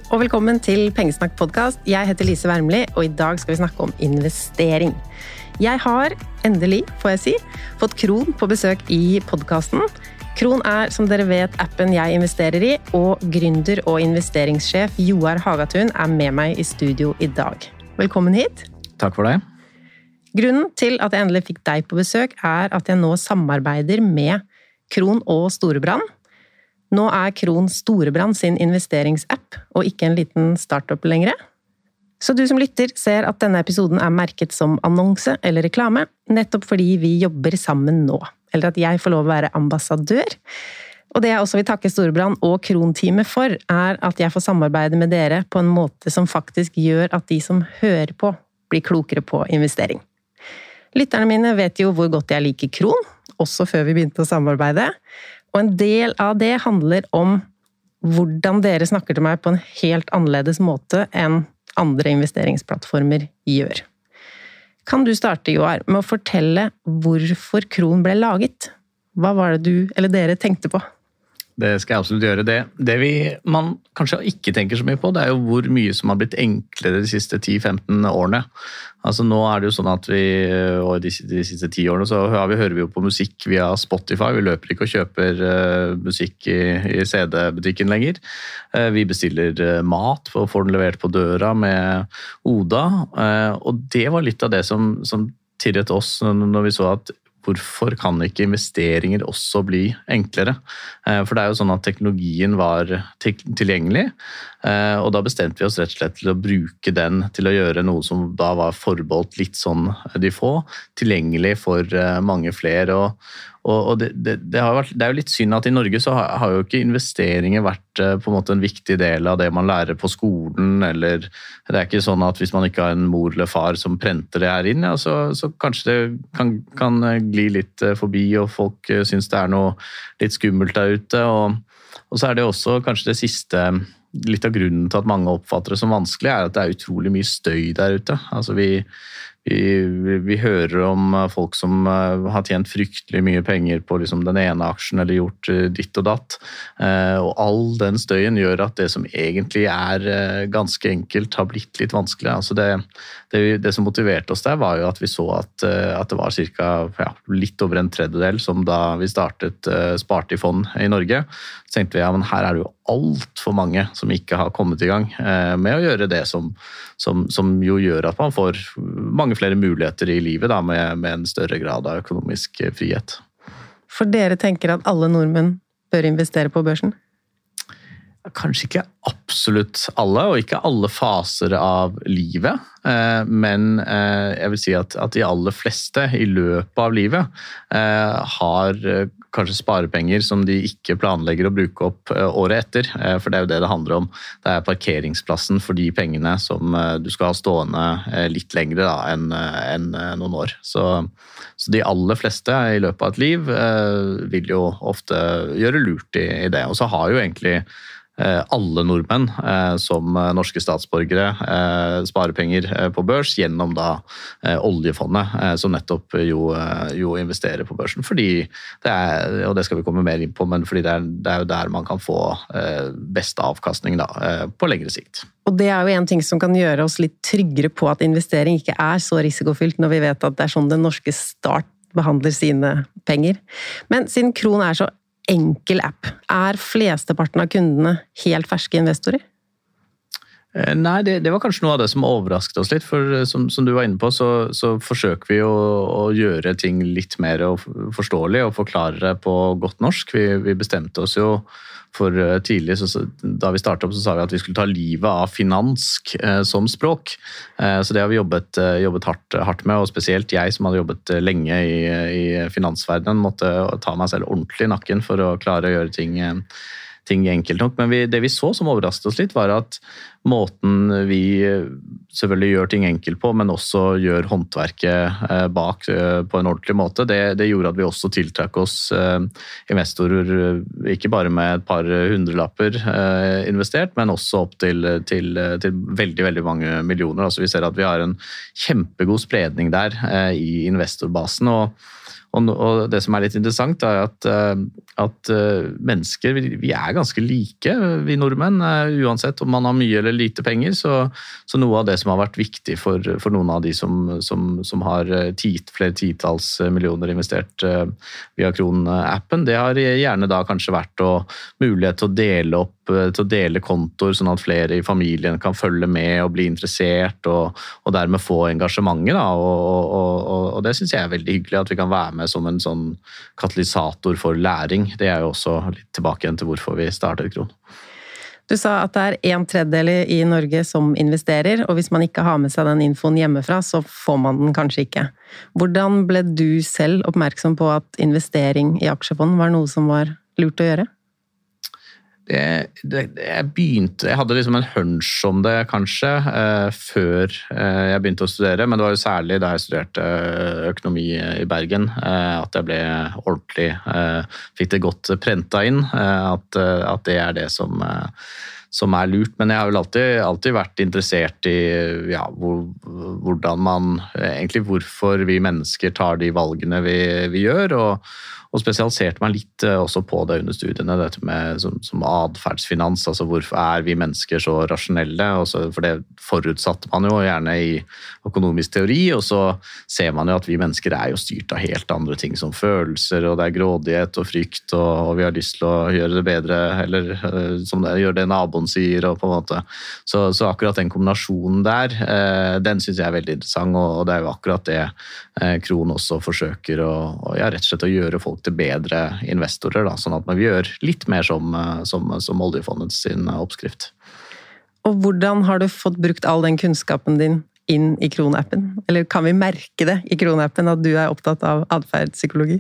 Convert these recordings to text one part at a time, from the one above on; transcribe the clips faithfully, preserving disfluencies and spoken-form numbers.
og velkommen til Pengesnakk podcast. Jeg heter Lise Wermli, og i dag skal vi snakke om investering. Jeg har endelig, får jeg si, fått Kron på besøk i podcasten. Kron er, som dere vet, appen jeg investerer i, og gründer og investeringssjef Joar Hagatun er med meg i studio i dag. Velkommen hit. Takk for det. Grunnen til at jeg endelig fikk deg på besøk er at jeg nå samarbeider med Kron og Storebrand. Nå er Kron Storebrand sin investeringsapp, og ikke en liten startup lenger. Så du som lytter ser at denne episoden er merket som annonse eller reklame, nettopp fordi vi jobber sammen nå. Eller at jeg får lov å være ambassadør. Og det jeg også vil takke Storebrand og Kron-teamet for, er at jeg får samarbeide med dere på en måte som faktisk gjør at de som hører på, blir klokere på investering. Lytterne mine vet jo hvor godt jeg liker Kron, også før vi begynte å samarbeide. Og en del av det handler om hvordan dere snakker til meg på en helt annerledes måte enn andre investeringsplattformer gjør. Kan du starte, Joar, med å fortelle hvorfor Kron ble laget? Hva var det du eller dere tenkte på? Det skal jeg absolutt gjøre. Det, det vi, man kanskje ikke tenker så mye på, det er jo hvor mye som har blitt enklere de siste ti til femten årene. Altså nå er det jo sånn at vi, og de, de siste ti årene, så hører vi, hører vi jo på musikk via Spotify. Vi løper ikke og kjøper uh, musikk i, i C D-butikken lenger. Uh, vi bestiller uh, mat og får den levert på døra med Oda. Uh, og det var litt av det som, som tirret oss når vi så at hvorfor kan ikke investeringer også bli enklere? For det er jo sånn at teknologien var tilgjengelig, og da bestemte vi oss rett og slett til å bruke den til å gjøre noe som da var forbeholdt litt sånn de få, tilgjengelig for mange flere. Og, og det, det, det, har vært, det er jo litt synd at i Norge så har, har jo ikke investeringer vært på en måte en viktig del av det man lærer på skolen, eller det er ikke sånn at hvis man ikke har en mor eller far som prenter det her inn, ja, så, så kanskje det kan, kan gli litt forbi, og folk synes det er noe litt skummelt der ute. Og, og så er det også kanskje det siste, litt av grunnen til at mange oppfatter det som vanskelig, er at det er utrolig mye støy der ute. Altså vi, vi, vi hører om folk som har tjent fryktelig mye penger på liksom den ene aksjen eller gjort ditt og datt. Og all den støyen gjør at det som egentlig er ganske enkelt har blitt litt vanskelig. Altså det, det, det som motiverte oss der var jo at vi så at, at det var cirka, ja, litt over en tredjedel som da vi startet sparte i fond i Norge. Så tenkte vi, ja, men her er det jo alt for mange som ikke har kommet i gang med å gjøre det som, som, som jo gjør at man får mange flere muligheter i livet da, med, med en større grad av økonomisk frihet. For dere tenker at alle nordmenn bør investere på børsen? Kanskje ikke absolutt alle, og ikke alle faser av livet, men jeg vil si at, at de aller fleste i løpet av livet har kanskje sparepenger som de ikke planlegger å bruke opp året etter, for det er jo det det handler om. Det er parkeringsplassen for de pengene som du skal ha stående litt lengre da, enn, enn noen år. Så, så de aller fleste i løpet av et liv vil jo ofte gjøre lurt i, i det, og så har jo egentlig alle nordmenn som norske statsborgere sparer penger på børs gjennom da oljefondet som nettopp jo, jo investerer på børsen, fordi det er, og det skal vi komme mer inn på, men fordi det er, det er jo der man kan få best avkastning da, på lengre sikt. Og det er jo en ting som kan gjøre oss litt tryggere på at investering ikke er så risikofylt når vi vet at det er sånn den norske stat behandler sine penger. Men siden Kron er så enkel app, er flesteparten av kundene helt ferske investorer? Nei, det, det var kanskje noe av det som overrasket oss litt, for som, som du var inne på, så, så forsøker vi å, å gjøre ting litt mer forståelig og forklare det på godt norsk. Vi, vi bestemte oss jo for tidlig, så, da vi startet opp, så sa vi at vi skulle ta livet av finansk eh, som språk. Eh, så det har vi jobbet, jobbet hardt, hardt med, og spesielt jeg som hadde jobbet lenge i, i finansverdenen, måtte ta meg selv ordentlig i nakken for å klare å gjøre ting eh, ting enkelt nok, men vi, det vi så som overrasket oss litt var at måten vi selvfølgelig gjør ting enkelt på, men også gjør håndverket bak på en ordentlig måte, det, det gjorde at vi også tiltrakk oss investorer, ikke bare med et par hundrelapper investert, men også opp til, til, til veldig, veldig mange millioner. Altså vi ser at vi har en kjempegod spredning der i investorbasen, og Og, og det som er litt interessant er at, at mennesker, vi er ganske like, vi nordmenn, uansett om man har mye eller lite penger, så, så noe av det som har vært viktig for, for noen av de som, som, som har tit, flere titalls millioner investert via Kron-appen, det har gjerne da kanskje vært å mulighet til å dele opp, til å dele kontoer, sånn at flere i familien kan følge med og bli interessert, og, og dermed få engasjementet. Da. Og, og, og det synes jeg er veldig hyggelig, at vi kan være med som en sånn katalysator for læring. Det er jo også litt tilbake igjen til hvorfor vi startet Kron. Du sa at det er en tredjedel i Norge som investerer, og hvis man ikke har med seg den infoen hjemmefra, så får man den kanskje ikke. Hvordan ble du selv oppmerksom på at investering i aksjefond var noe som var lurt å gjøre? Det, det, jeg begynte, jeg hadde liksom en hunch om det kanskje eh, før eh, jeg begynte å studere, men det var jo særlig da jeg studerte økonomi i Bergen eh, at jeg ble ordentlig, eh, fikk det godt prentet inn, eh, at, at det er det som, eh, som er lurt. Men jeg har vel alltid, alltid vært interessert i ja, hvor, hvordan man, egentlig hvorfor vi mennesker tar de valgene vi, vi gjør, og Og spesialiserte meg litt også på det under studiene, dette med som, som adferdsfinans, altså hvorfor er vi mennesker så rasjonelle, og så, for det forutsatte man jo gjerne i økonomisk teori, og så ser man jo at vi mennesker er jo styrt av helt andre ting som følelser, og det er grådighet og frykt, og, og vi har lyst til å gjøre det bedre, eller som det, gjøre det naboen sier, og på en måte. Så, så akkurat den kombinasjonen der, eh, den synes jeg er veldig interessant, og, og det er jo akkurat det eh, Kron også forsøker å, og, ja, rett og slett å gjøre folk til bedre investorer, da, sånn at man gjør litt mer som, som, som oljefondets sin oppskrift. Og hvordan har du fått brukt all den kunnskapen din inn i Kron-appen? Eller kan vi merke det i Kron-appen at du er opptatt av adferdspsykologi?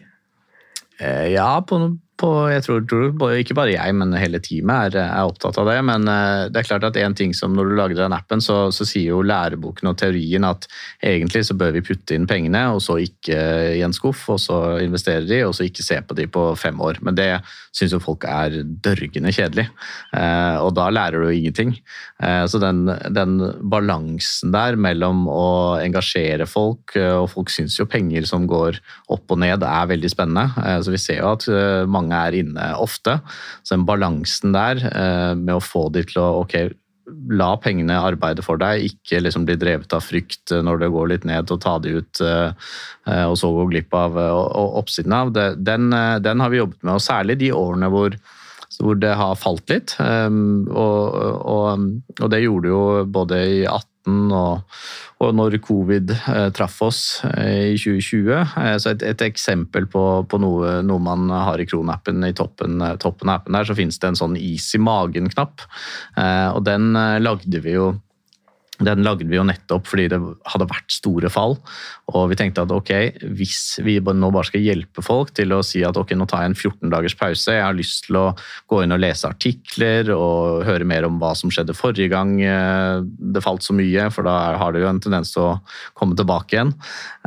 Eh, ja, på noen På, jeg tror, tror ikke bare jeg, men hele teamet er, er opptatt av det, men det er klart at en ting som når du lager den appen, så, så sier jo læreboken og teorien at egentlig så bør vi putte inn pengene, og så ikke i en skuff, og så investere de, og så ikke se på de på fem år. Men det synes jo folk er dørgende kjedelig, og da lærer du jo ingenting. Så den, den balansen der mellom å engasjere folk, og folk synes jo penger som går opp og ned er veldig spennende, så vi ser jo at mange er inne ofte, så den balansen der eh, med å få de til å, ok, la pengene arbeide for deg, ikke liksom bli drevet av frykt når det går litt ned, og ta de ut eh, og så gå glipp av og oppsiden av, det, den, den har vi jobbet med, og særlig de årene hvor hvor det har falt litt, og, og, og det gjorde jo både i atten og, og når covid traff oss i tjue tjue. Så et, et eksempel på, på noe, noe man har i Kron-appen, i toppen, toppen av appen der, så finnes det en sånn is i magen-knapp, og den lagde vi jo Den lagde vi jo nettopp fordi det hadde vært store fall, og vi tenkte at ok, hvis vi nå bare skal hjelpe folk til å si at ok, nå tar jeg en fjorten dagers pause, jeg har lyst til å gå inn og lese artikler og høre mer om hva som skjedde forrige gang det falt så mye, for da har det jo en tendens til å komme tilbake igjen.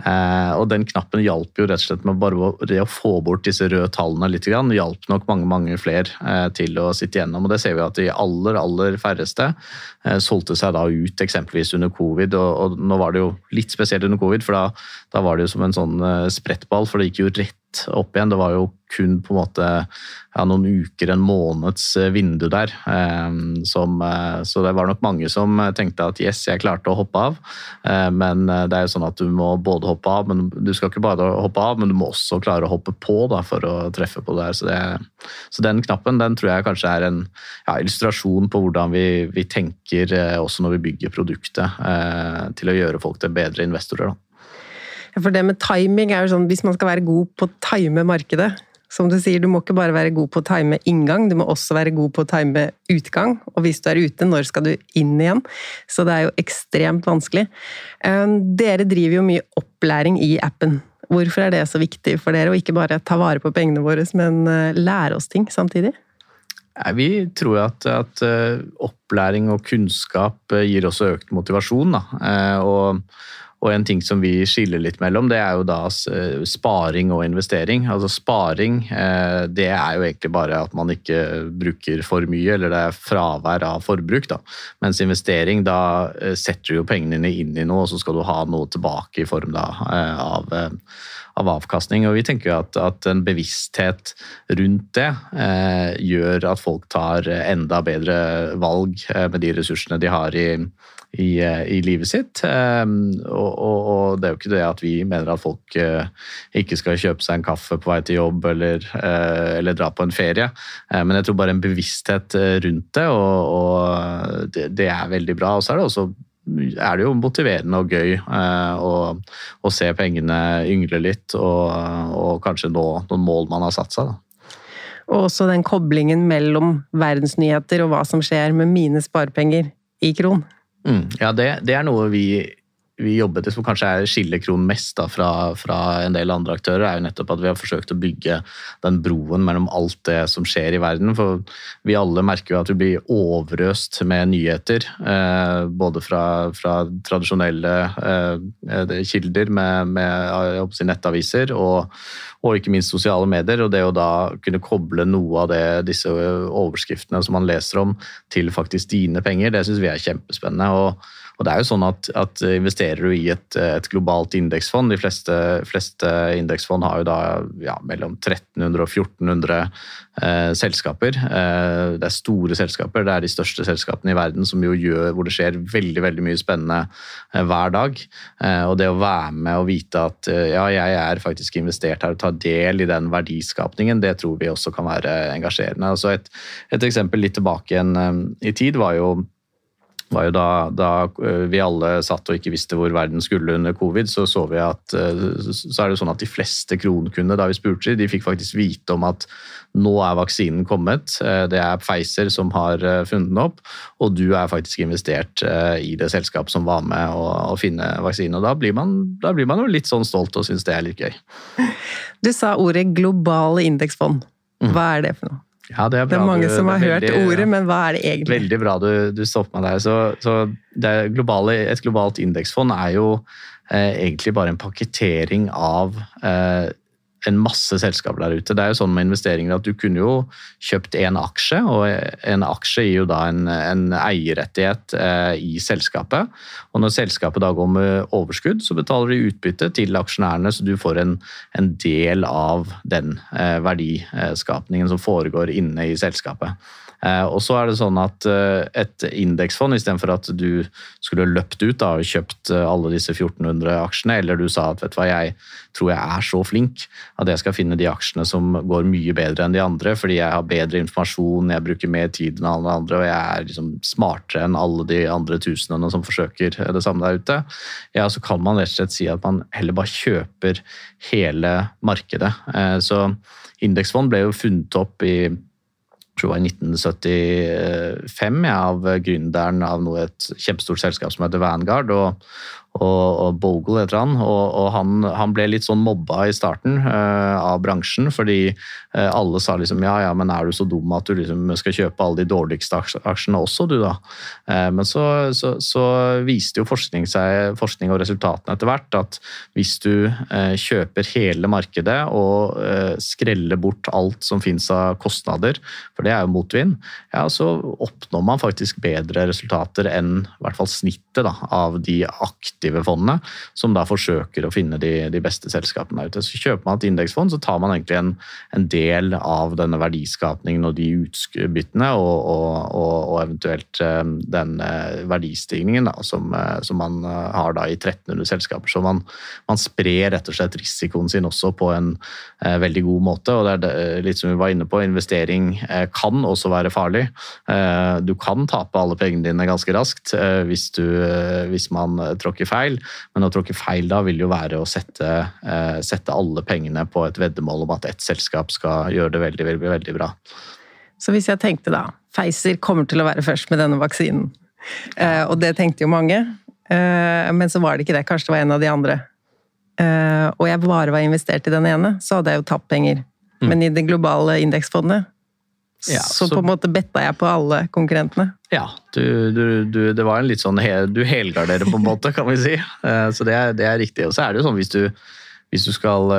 Og den knappen hjalp jo rett og slett med bare det å få bort disse røde tallene litt grann, hjalp nok mange, mange flere til å sitte igjennom, og det ser vi at de aller, aller færreste solgte seg da ut eksempelvis eksempelvis under covid, og, og nå var det jo litt spesielt under covid, for da, da var det jo som en sånn sprettball, for det gikk jo rett opp igjen. Det var jo kun på en måte ja, noen uker, en måneds vindu der. Eh, som, eh, så det var nok mange som tenkte at yes, jeg klarte å hoppe av, eh, men det er jo sånn at du må både hoppe av, men du skal ikke bare hoppe av, men du må også klare å hoppe på da, for å treffe på det her. Så, det, så den knappen, den tror jeg kanskje er en ja, illustrasjon på hvordan vi, vi tenker eh, også når vi bygger produktet eh, til å gjøre folk til bedre investorer da. For det med timing er jo sånn, hvis man skal være god på å time markedet, som du sier, du må ikke bare være god på å time inngang, du må også være god på å time utgang, og hvis du er ute, når skal du inn igjen? Så det er jo ekstremt vanskelig. Dere driver jo mye opplæring i appen. Hvorfor er det så viktig for dere, å ikke bare ta vare på pengene våre, men lære oss ting samtidig? Vi tror at, at opplæring og kunnskap gir også økt motivasjon, da. og Og en ting som vi skiller litt mellom, det er jo da sparing og investering. Altså sparing, det er jo egentlig bare at man ikke bruker for mye, eller det er fravær av forbruk da. Mens investering, da setter du jo pengene inn i noe, og så skal du ha noe tilbake i form da, av, av avkastning. Og vi tenker jo at, at en bevissthet rundt det eh, gjør at folk tar enda bedre valg eh, med de ressursene de har i, i, i livet sitt. Eh, og, og, og det er jo ikke det at vi mener at folk eh, ikke skal kjøpe seg en kaffe på vei til jobb eller, eh, eller dra på en ferie, eh, men jeg tror bare en bevissthet rundt det, og, og det, det er veldig bra. Og så er det også er det jo motiverende og gøy eh, å, å se pengene yngle litt og, og kanskje nå noen mål man har satt seg. Da. Og også den koblingen mellom verdensnyheter og hva som skjer med mine sparepenger i Kron. Mm, ja, det, det er noe vi, vi jobber til, som kanskje er skiller Kron mest da, fra, fra en del andre aktører, er jo nettopp at vi har forsøkt å bygge den broen mellom alt det som skjer i verden. For vi alle merker jo at vi blir overøst med nyheter, eh, både fra, fra tradisjonelle eh, kilder med, med jeg håper å si, nettaviser og, og ikke minst sosiale medier. Og det å da kunne koble noe av det, disse overskriftene som man leser om, til faktisk dine penger, det synes vi er kjempespennende. Og Og det er jo sånn at, at investerer du i et, et globalt indeksfond, de fleste, fleste indeksfond har jo da ja, mellom tretten hundre og fjorten hundre eh, selskaper. Eh, det er store selskaper, det er de største selskapene i verden som jo gjør, hvor det skjer veldig, veldig mye spennende eh, hver dag. Eh, og det å være med og vite at eh, ja, jeg er faktisk investert her og tar del i den verdiskapningen, det tror vi også kan være engasjerende. Altså et, et eksempel litt tilbake igjen eh, i tid var jo var jo da, da vi alle satt og ikke visste hvor verden skulle under covid, så så vi at så er det sånn at de fleste kronkunder, da vi spurte, de fikk faktisk vite om at nå er vaksinen kommet, det er Pfizer som har funnet den opp, og du er faktisk investert i det selskapet som var med å, å finne vaksinen, og da blir man, da blir man jo litt sånn stolt og synes det er litt gøy. Du sa ordet globale indeksfond. Hva er det for noe? Ja, det, er bra. Det er mange du, som har hørt veldig, ordet, men hva er det egentlig? Veldig bra du, du stopper meg der. Så, så det globale, et globalt indeksfond er jo eh, egentlig bare en pakketering av eh, en masse selskaper der ute. Det er jo sånn med investeringer at du kunne jo kjøpt en aksje, og en aksje gir jo da en, en eierrettighet eh, i selskapet. Og når selskapet da går med overskudd, så betaler de utbytte til aksjonærene, så du får en, en del av den eh, verdiskapningen som foregår inne i selskapet. Eh, og så er det sånn at eh, et indeksfond, i stedet for at du skulle løpt ut da, og kjøpt eh, alle disse fjorten hundre aksjene, eller du sa at vet du hva, jeg tror jeg er så flink at jeg skal finne de aksjene som går mye bedre enn de andre, fordi jeg har bedre informasjon, jeg bruker mer tid enn alle andre, og jeg er liksom smartere enn alle de andre tusenene som forsøker det samme der ute. Ja, så kan man rett og slett si at man heller bare kjøper hele markedet. Eh, så indeksfond ble jo funnet opp i jeg tror det var i nitten syttifem ja, av gründeren av noe, et kjempestort selskap som heter Vanguard, og, og, og Bogle heter han, og, og han, han ble litt sånn mobba i starten uh, av bransjen, fordi uh, alle sa liksom, ja, ja, men er du så dum at du liksom skal kjøpe alle de dårligste aksjene også, du da? Uh, men så, så, så viste jo forskning, seg, forskning og resultatene etter hvert at hvis du uh, kjøper hele markedet og uh, skreller bort alt som finnes av kostnader, for det er jo motvind, ja, så oppnår man faktisk bedre resultater enn i hvert fall snittet da, av de aktive fondene, som da forsøker å finne de, de beste selskapene ute. Så kjøper man et indeksfond, så tar man egentlig en, en del av denne verdiskapningen og de utbyttene, og, og, og, og eventuelt den verdistigningen da, som, som man har da i tretten hundre selskaper. Så man, man sprer rett og slett risikoen sin også på en eh, veldig god måte, og det er det, litt som vi var inne på, investering eh, kan også være farlig. Eh, du kan tape alle pengene dine ganske raskt eh, hvis, du, eh, hvis man tråkker feil, men å tråkke feil da vil jo være å sette, eh, sette alle pengene på et veddemål om at ett selskap skal gjøre det veldig, veldig, veldig bra. Så hvis jeg tenkte da, Pfizer kommer til å være først med denne vaksinen, eh, og det tenkte jo mange, eh, men så var det ikke det, kanskje det var en av de andre. Eh, og jeg bare var investert i den ene, så hadde jeg jo tapt penger. Mm. Men i det globale indeksfondet, ja, så, så på en måte betta jeg på alle konkurrentene. Ja, du, du, du, det var en litt sånn, du helgarderer på en måte, kan vi si. Så det er, det er riktig. Og så er det jo sånn, hvis du, hvis du skal,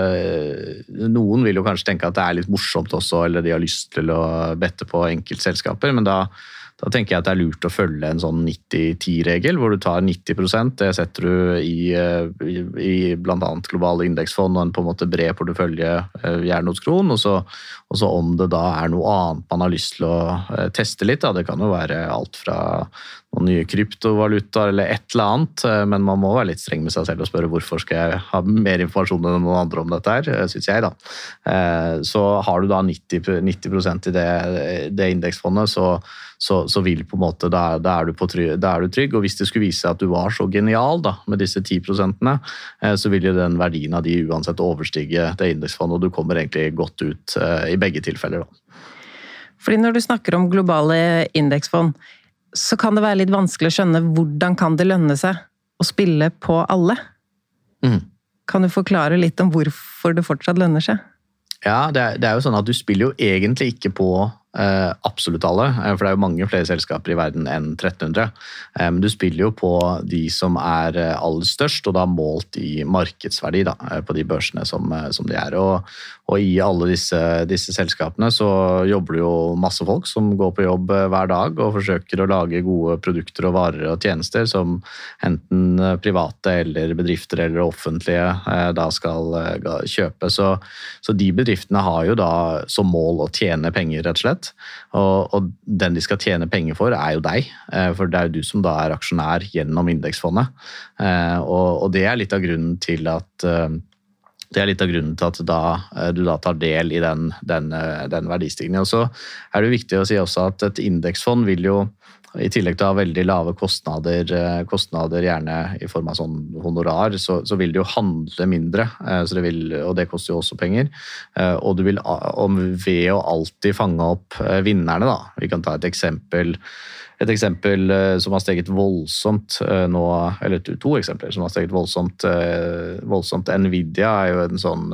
noen vil jo kanskje tenke at det er litt morsomt også, eller de har lyst til å bette på enkeltselskaper, men da, da tenker jeg at det er lurt å følge en sånn nitti ti-regel, hvor du tar nitti prosent, det setter du i, i, i blant annet globale indeksfond og en på en måte bred portefølje, gjerne hos Kron, og så, og så om det da er noe annet man har lyst til å teste litt, da. Det kan jo være alt fra noen nye kryptovaluta eller et eller annet, men man må være litt streng med seg selv og spørre hvorfor skal jeg ha mer informasjon enn noen andre om dette her, synes jeg da. Så har du da nitti prosent i det, det indeksfondet, så, så, så vil på en måte, da, da, er du på trygg, da er du trygg, og hvis det skulle vise seg at du var så genial da, med disse ti prosentene, så vil jo den verdien av de uansett overstige det indeksfondet, og du kommer egentlig godt ut i begge tilfeller da. Fordi når du snakker om globale indeksfond, så kan det være litt vanskelig å skjønne hvordan kan det lønne seg å spille på alle. Mm. Kan du forklare litt om hvorfor det fortsatt lønner seg? Ja, det er, det er jo sånn at du spiller jo egentlig ikke på eh, absolutt alle, for det er jo mange flere selskaper i verden enn tretten hundre. Eh, men du spiller jo på de som er aller størst, og da målt i markedsverdi da, på de børsene som, som de er. Og, og i alle disse, disse selskapene så jobber det jo masse folk som går på jobb hver dag og forsøker å lage gode produkter og varer og tjenester som enten private eller bedrifter eller offentlige eh, da skal eh, kjøpe. Så, så de bedriftene har jo da som mål å tjene penger, rett og slett. Og, og den de skal tjene penger for er jo deg, for det er jo du som da er aksjonær gjennom indeksfondet. Og, og det er litt av grunnen til at det er litt av grunnen til at da, du da tar del i den, den, den verdistigningen. Og så er det viktig å si også at et indeksfond vil jo i tillegg til å ha veldig lave kostnader, kostnader gjerne i form av sånn honorar, så, så vil det jo handle mindre, så det vil, og det koster jo også penger. Og du vil ved å alltid fange opp vinnerne da. Vi kan ta et eksempel, et eksempel som har steget voldsomt nå, eller to eksempler som har steget voldsomt, voldsomt. Nvidia er jo en sånn,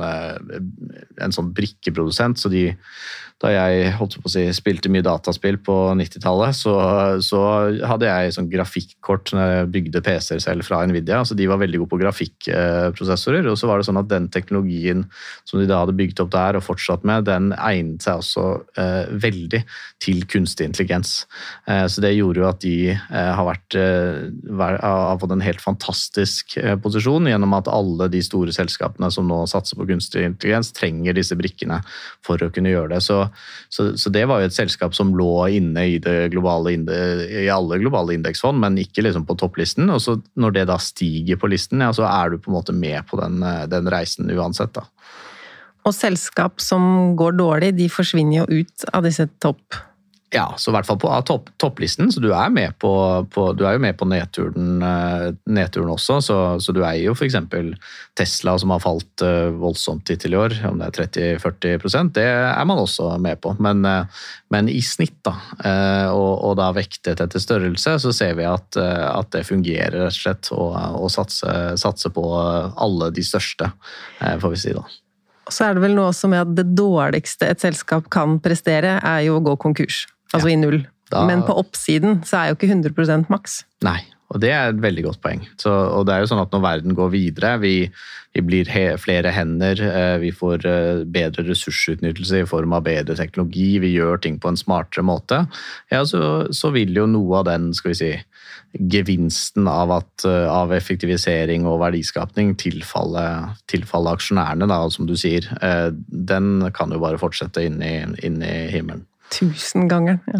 en sånn brikkeprodusent, så de da jeg holdt på å si, spilte mye dataspill på nittitallet, så, så hadde jeg sånn grafikkort når jeg bygde P C-er selv fra Nvidia, så de var veldig gode på grafikkprosessorer, og så var det sånn at den teknologien som de da hadde bygd opp der og fortsatt med, den egnet seg også eh, veldig til kunstig intelligens. Eh, så det gjorde jo at de eh, har, vært, eh, har fått en helt fantastisk eh, posisjon gjennom at alle de store selskapene som nå satser på kunstig intelligens trenger disse brikkene for å kunne gjøre det. Så Så, så det var jo et selskap som lå inne i, det globale, i alle globale indeksfond, men ikke liksom på topplisten. Og så når det da stiger på listen, ja, så er du på en måte med på den, den reisen uansett. Da. Og selskap som går dårlig, de forsvinner jo ut av disse topp. Ja, så i hvert fall på topp, topplisten, så du er, med på, på, du er jo med på nedturen, nedturen også, så, så du eier jo for eksempel Tesla som har falt voldsomt hittil i år, om det er tretti til førti prosent, det er man også med på, men, men i snitt da, og, og da vektet etter størrelse, så ser vi at, at det fungerer rett og slett å, å satse, satse på alle de største, får vi si da. Så er det vel noe også med at det dårligste et selskap kan prestere er jo å gå konkurs, altså ja, i null. Da, men på oppsiden så er jo ikke hundre prosent maks. Nei, og det er et veldig godt poeng. Så, og det er jo sånn at når verden går videre, vi, vi blir he, flere hender, vi får bedre ressursutnyttelse i form av bedre teknologi, vi gjør ting på en smartere måte, ja, så, så vil jo noe av den, skal vi si, gevinsten av, at, av effektivisering og verdiskapning tilfalle, tilfalle aksjonærene, da, som du sier, den kan jo bare fortsette inn i, inn i himmelen. Tusen ganger, ja.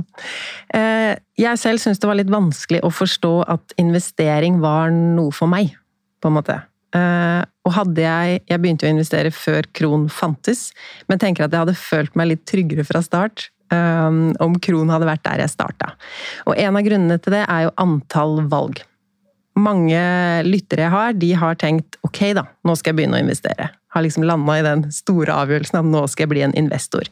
Jeg selv synes det var litt vanskelig å forstå at investering var noe for meg, på en måte. Og hadde jeg, jeg begynte å investere før Kron fantes, men tenker at jeg hadde følt meg litt tryggere fra start, Um, om Kron hadde vært der jeg startet. Og en av grunnene til det er jo antall valg. Mange lyttere jeg har, de har tenkt, ok da, nå skal jeg begynne å investere. Har liksom landet i den store avgjørelsen at nå skal jeg bli en investor.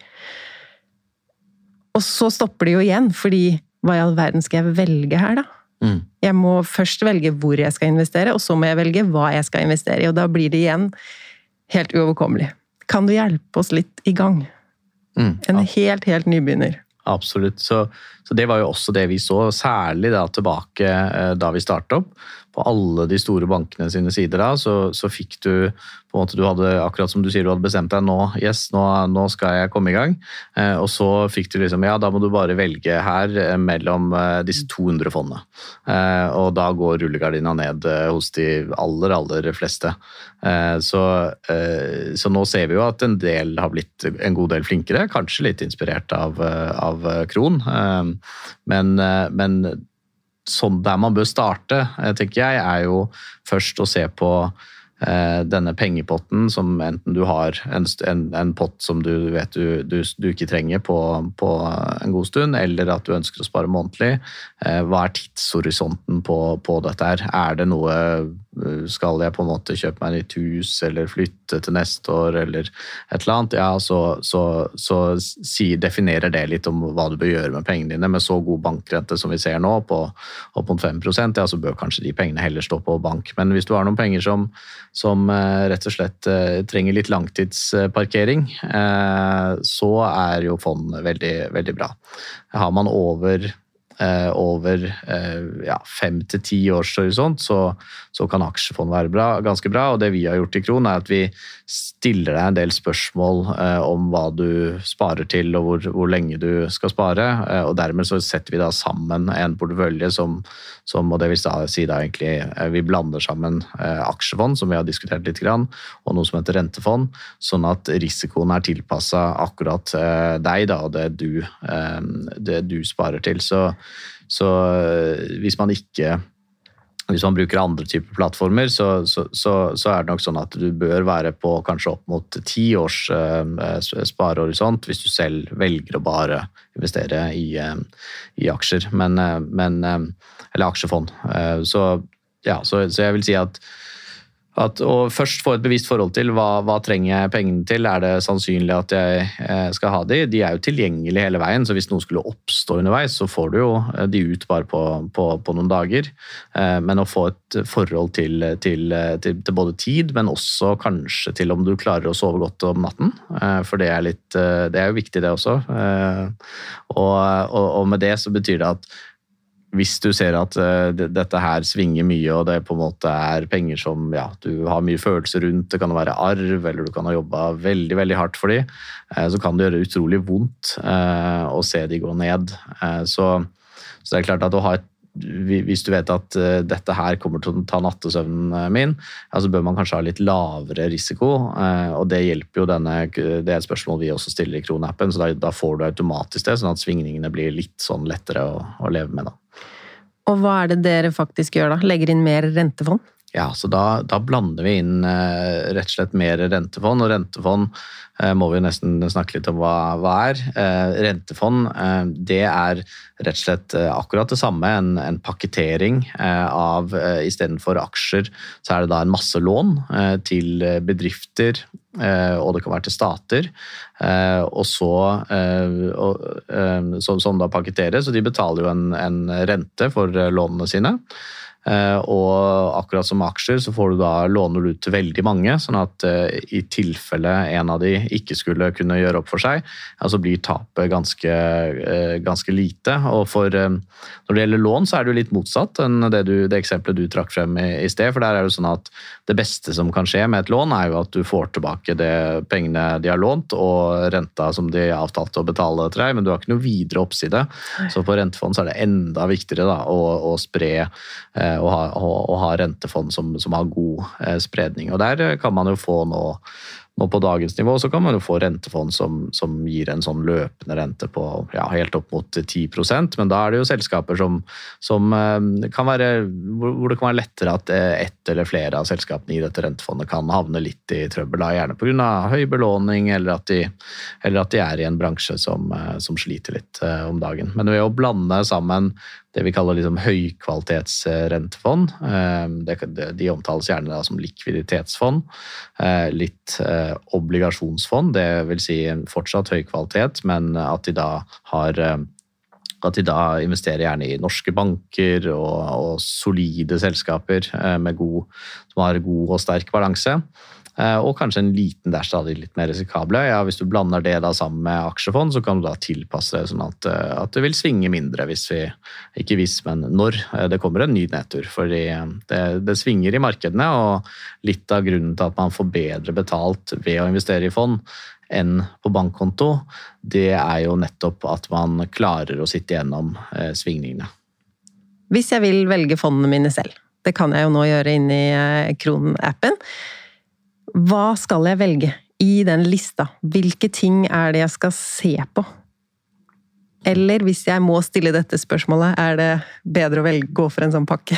Og så stopper de jo igjen, fordi hva i all verden skal jeg velge her da? Mm. Jeg må først velge hvor jeg skal investere, og så må jeg velge hva jeg skal investere i, og da blir det igjen helt uoverkommelig. Kan du hjelpe oss litt i gang? Mm, en helt, helt nybegynner. Absolutt. Så, så det var jo også det vi så, særlig da tilbake da vi startet opp, på alle de store bankene sine sider da, så, så fikk du på en måte, du hadde, akkurat som du sier, du hadde bestemt deg nå, yes, nå, nå skal jeg komme i gang, eh, og så fikk du liksom, ja, da må du bare velge her eh, mellom eh, disse to hundre fondene, eh, og da går rullegardina ned eh, hos de aller, aller fleste. Eh, så, eh, så nå ser vi jo at en del har blitt en god del flinkere, kanskje litt inspirert av, av Kron, eh, men, eh, men sånn der man bør starte, eh, tenker jeg, er jo først å se på denne pengepotten som enten du har en, en, en pott som du vet du, du, du ikke trenger på, på en god stund, eller at du ønsker å spare månedlig. Hva er tidshorisonten på, på dette her? Er det noe, skal jeg på en måte kjøpe meg et hus, eller flytte til neste år, eller et eller annet? Ja, så, så, så si, definerer det litt om hva du bør gjøre med pengene dine. Med så god bankrente som vi ser nå, på opp mot fem prosent, ja, så bør kanskje de pengene heller stå på bank. Men hvis du har noen penger som som rett og slett trenger litt langtidsparkering, så er jo fond veldig, veldig bra. Har man over, over ja, fem til ti års horisont, så, så kan aksjefond være bra, ganske bra, og det vi har gjort i Kron er at vi stiller deg en del spørsmål om hva du sparer til, og hvor, hvor lenge du skal spare, og dermed så setter vi da sammen en portefølje som, som og det vil si da egentlig, vi blander sammen aksjefond, som vi har diskutert litt grann, og noe som heter rentefond, sånn at risikoen er tilpasset akkurat deg da, og det du, det du sparer til. Så, så hvis man ikke Hvis man bruker andre typer plattformer, så, så, så, så er det nok sånn at du bør være på kanskje opp mot ti års eh, sparehorisont hvis du selv velger å bare investere i, eh, i aksjer, men, eh, men, eh, eller aksjefond. Eh, så, ja, så, så jeg vil si at At, og først få et bevisst forhold til hva, hva trenger jeg pengene til, er det sannsynlig at jeg eh, skal ha de? De er jo tilgjengelige hele veien, så hvis noe skulle oppstå underveis, så får du jo de ut bare på, på, på noen dager. Eh, men å få et forhold til, til, til, til både tid, men også kanskje til om du klarer å sove godt om natten, eh, for det er, litt, eh, det er jo viktig det også. Eh, og, og, og med det så betyr det at hvis du ser at uh, dette her svinger mye, og det på en måte er penger som ja, du har mye følelser rundt, det kan være arv, eller du kan ha jobbet veldig, veldig hardt for de, uh, så kan det gjøre utrolig vondt uh, å se de gå ned. Uh, så, så det er klart at å ha et hvis du vet at uh, dette her kommer til å ta nattesøvnen min, ja, så bør man kanskje ha litt lavere risiko, uh, og det hjelper jo denne, det er et spørsmål vi også stiller i Kron-appen, så da, da får du automatisk det, sånn at svingningene blir litt sånn lettere å, å leve med da. Og hva er det dere faktisk gjør da? Legger inn mer rentefond? Ja, så da, da blander vi inn eh, rett og slett mer rentefond, og rentefond eh, må vi nesten snakke litt om hva, hva er. Eh, rentefond, eh, det er rett og slett eh, akkurat det samme, en, en pakketering eh, av, eh, i stedet for aksjer, så er det da en masse lån eh, til bedrifter, eh, og det kan være til stater, eh, og så, eh, og, eh, som, som da pakketteres, og de betaler jo en, en rente for eh, lånene sine. Uh, og akkurat som aksjer så får du da låner ut til veldig mange, sånn at uh, i tilfelle en av de ikke skulle kunne gjøre opp for seg, ja, så blir tapet ganske, uh, ganske lite. Og for, uh, når det gjelder lån så er det jo litt motsatt enn det, du, det eksempelet du trakk frem i, i sted, for der er det sånn at det beste som kan skje med et lån er jo at du får tilbake det pengene de har lånt, og renta som de avtalte å betale til deg, men du har ikke noe videre oppside. Så på rentefond så er det enda viktigere da, å, å spre uh, og ha, og ha rentefond som, som har god eh, spredning. Og der kan man jo få nå, nå på dagens nivå, så kan man jo få rentefond som, som gir en sånn løpende rente på ja, helt opp mot ti prosent, men da er det jo selskaper som, som eh, kan være, hvor, hvor det kan være lettere at eh, ett eller flere av selskapene i dette rentefondet kan havne litt i trøbbel, da, gjerne på grunn av høy belåning, eller at de, eller at de er i en bransje som, eh, som sliter litt eh, om dagen. Men ved å blande sammen det vi kaller liksom høykvalitetsrentefond. De omtales gjerne da som likviditetsfond, litt obligasjonsfond, det vil si fortsatt høy kvalitet, men at de da har at de da investerer gjerne i norske banker og, og solide selskaper med god, som har god og sterk balanse. og kanskje en liten der stadig litt mer risikable. Ja, hvis du blander det da sammen med aksjefond, så kan du da tilpasse det sånn at, at det vil svinge mindre hvis vi, ikke hvis, men når det kommer en ny nedtur. Fordi det, det svinger i markedene, og litt av grunnen til at man får bedre betalt ved å investere i fond enn på bankkonto, det er jo nettopp at man klarer å sitte gjennom eh, svingningene. Hvis jeg vil velge fondene mine selv, det kan jeg jo nå gjøre inn i Kron-appen, hva skal jeg velge i den lista? Hvilke ting er det jeg skal se på? Eller hvis jeg må stille dette spørsmålet, er det bedre å velge, gå for en sånn pakke?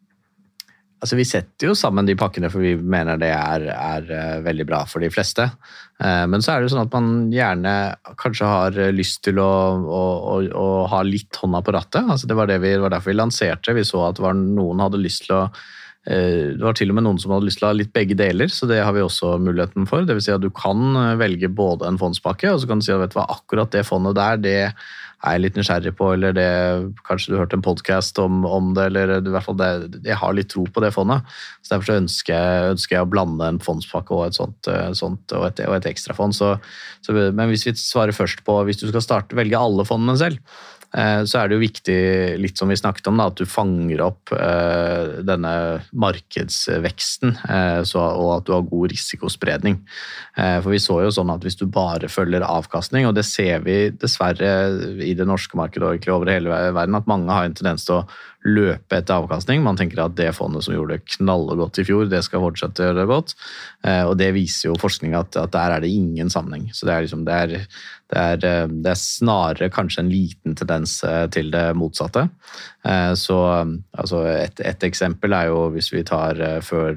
Altså, vi setter jo sammen de pakkene, for vi mener det er, er veldig bra for de fleste. Men så er det jo sånn at man gjerne kanskje har lyst til å, å, å, å ha litt hånda på rattet. Altså, det var, det vi, det var derfor vi lanserte. Vi så at det var noen hadde lyst til å Det var til og med noen som hadde lyst til å ha litt begge deler, så det har vi også muligheten for. Det vil si at du kan velge både en fondspakke, og så kan du si at vet du hva, akkurat det fondet der, det er jeg litt nysgjerrig på, eller det, kanskje du hørte en podcast om, om det, eller i hvert fall det, jeg har litt tro på det fondet. Så derfor så ønsker, jeg, ønsker jeg å blande en fondspakke og et sånt, sånt og, et, og et ekstra fond. Så, så, men hvis vi svarer først på, hvis du skal starte, velge alle fondene selv, så er det jo viktig, litt som vi snakket om, da, at du fanger opp eh, denne markedsveksten eh, så, og at du har god risikospredning. Eh, for vi så jo sånn at hvis du bare følger avkastning, og det ser vi dessverre i det norske markedet og egentlig over hele verden, at mange har en tendens til å løpe etter avkastning. Man tenker at det fondet som gjorde det knallgodt i fjor, det skal fortsette å gjøre det godt. Eh, og det viser jo forskning at, at der er det ingen sammenheng. Så det er liksom, det er Det er, det er snarere kanskje en liten tendens til det motsatte. Så altså et, et eksempel er jo hvis vi tar før,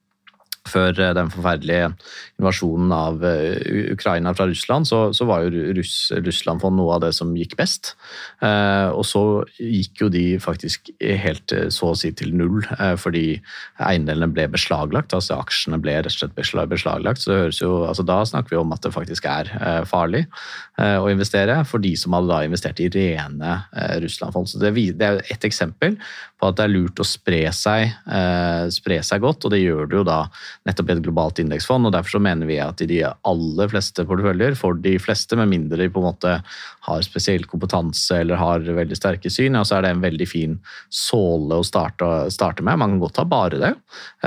før den forferdelige invasjonen av Ukraina fra Russland, så, så var jo Russ, Russland for noe av det som gikk best. Og så gikk jo de faktisk helt så å si til null, fordi eiendelene ble beslaglagt, altså aksjene ble rett og slett beslaglagt. Så det høres jo, altså da snakker vi om at det faktisk er farlig å investere for de som hadde da investert i rene Russland-fond. Så det, det er et eksempel på at det er lurt å spre seg, spre seg godt, og det gjør det jo da nettopp i et globalt indeksfond, og derfor så mener vi at i de aller fleste porteføljer, for de fleste, med mindre de på en måte har spesiell kompetanse eller har veldig sterke syn, ja, så er det en veldig fin såle å starte, starte med. Man kan godt ta bare det,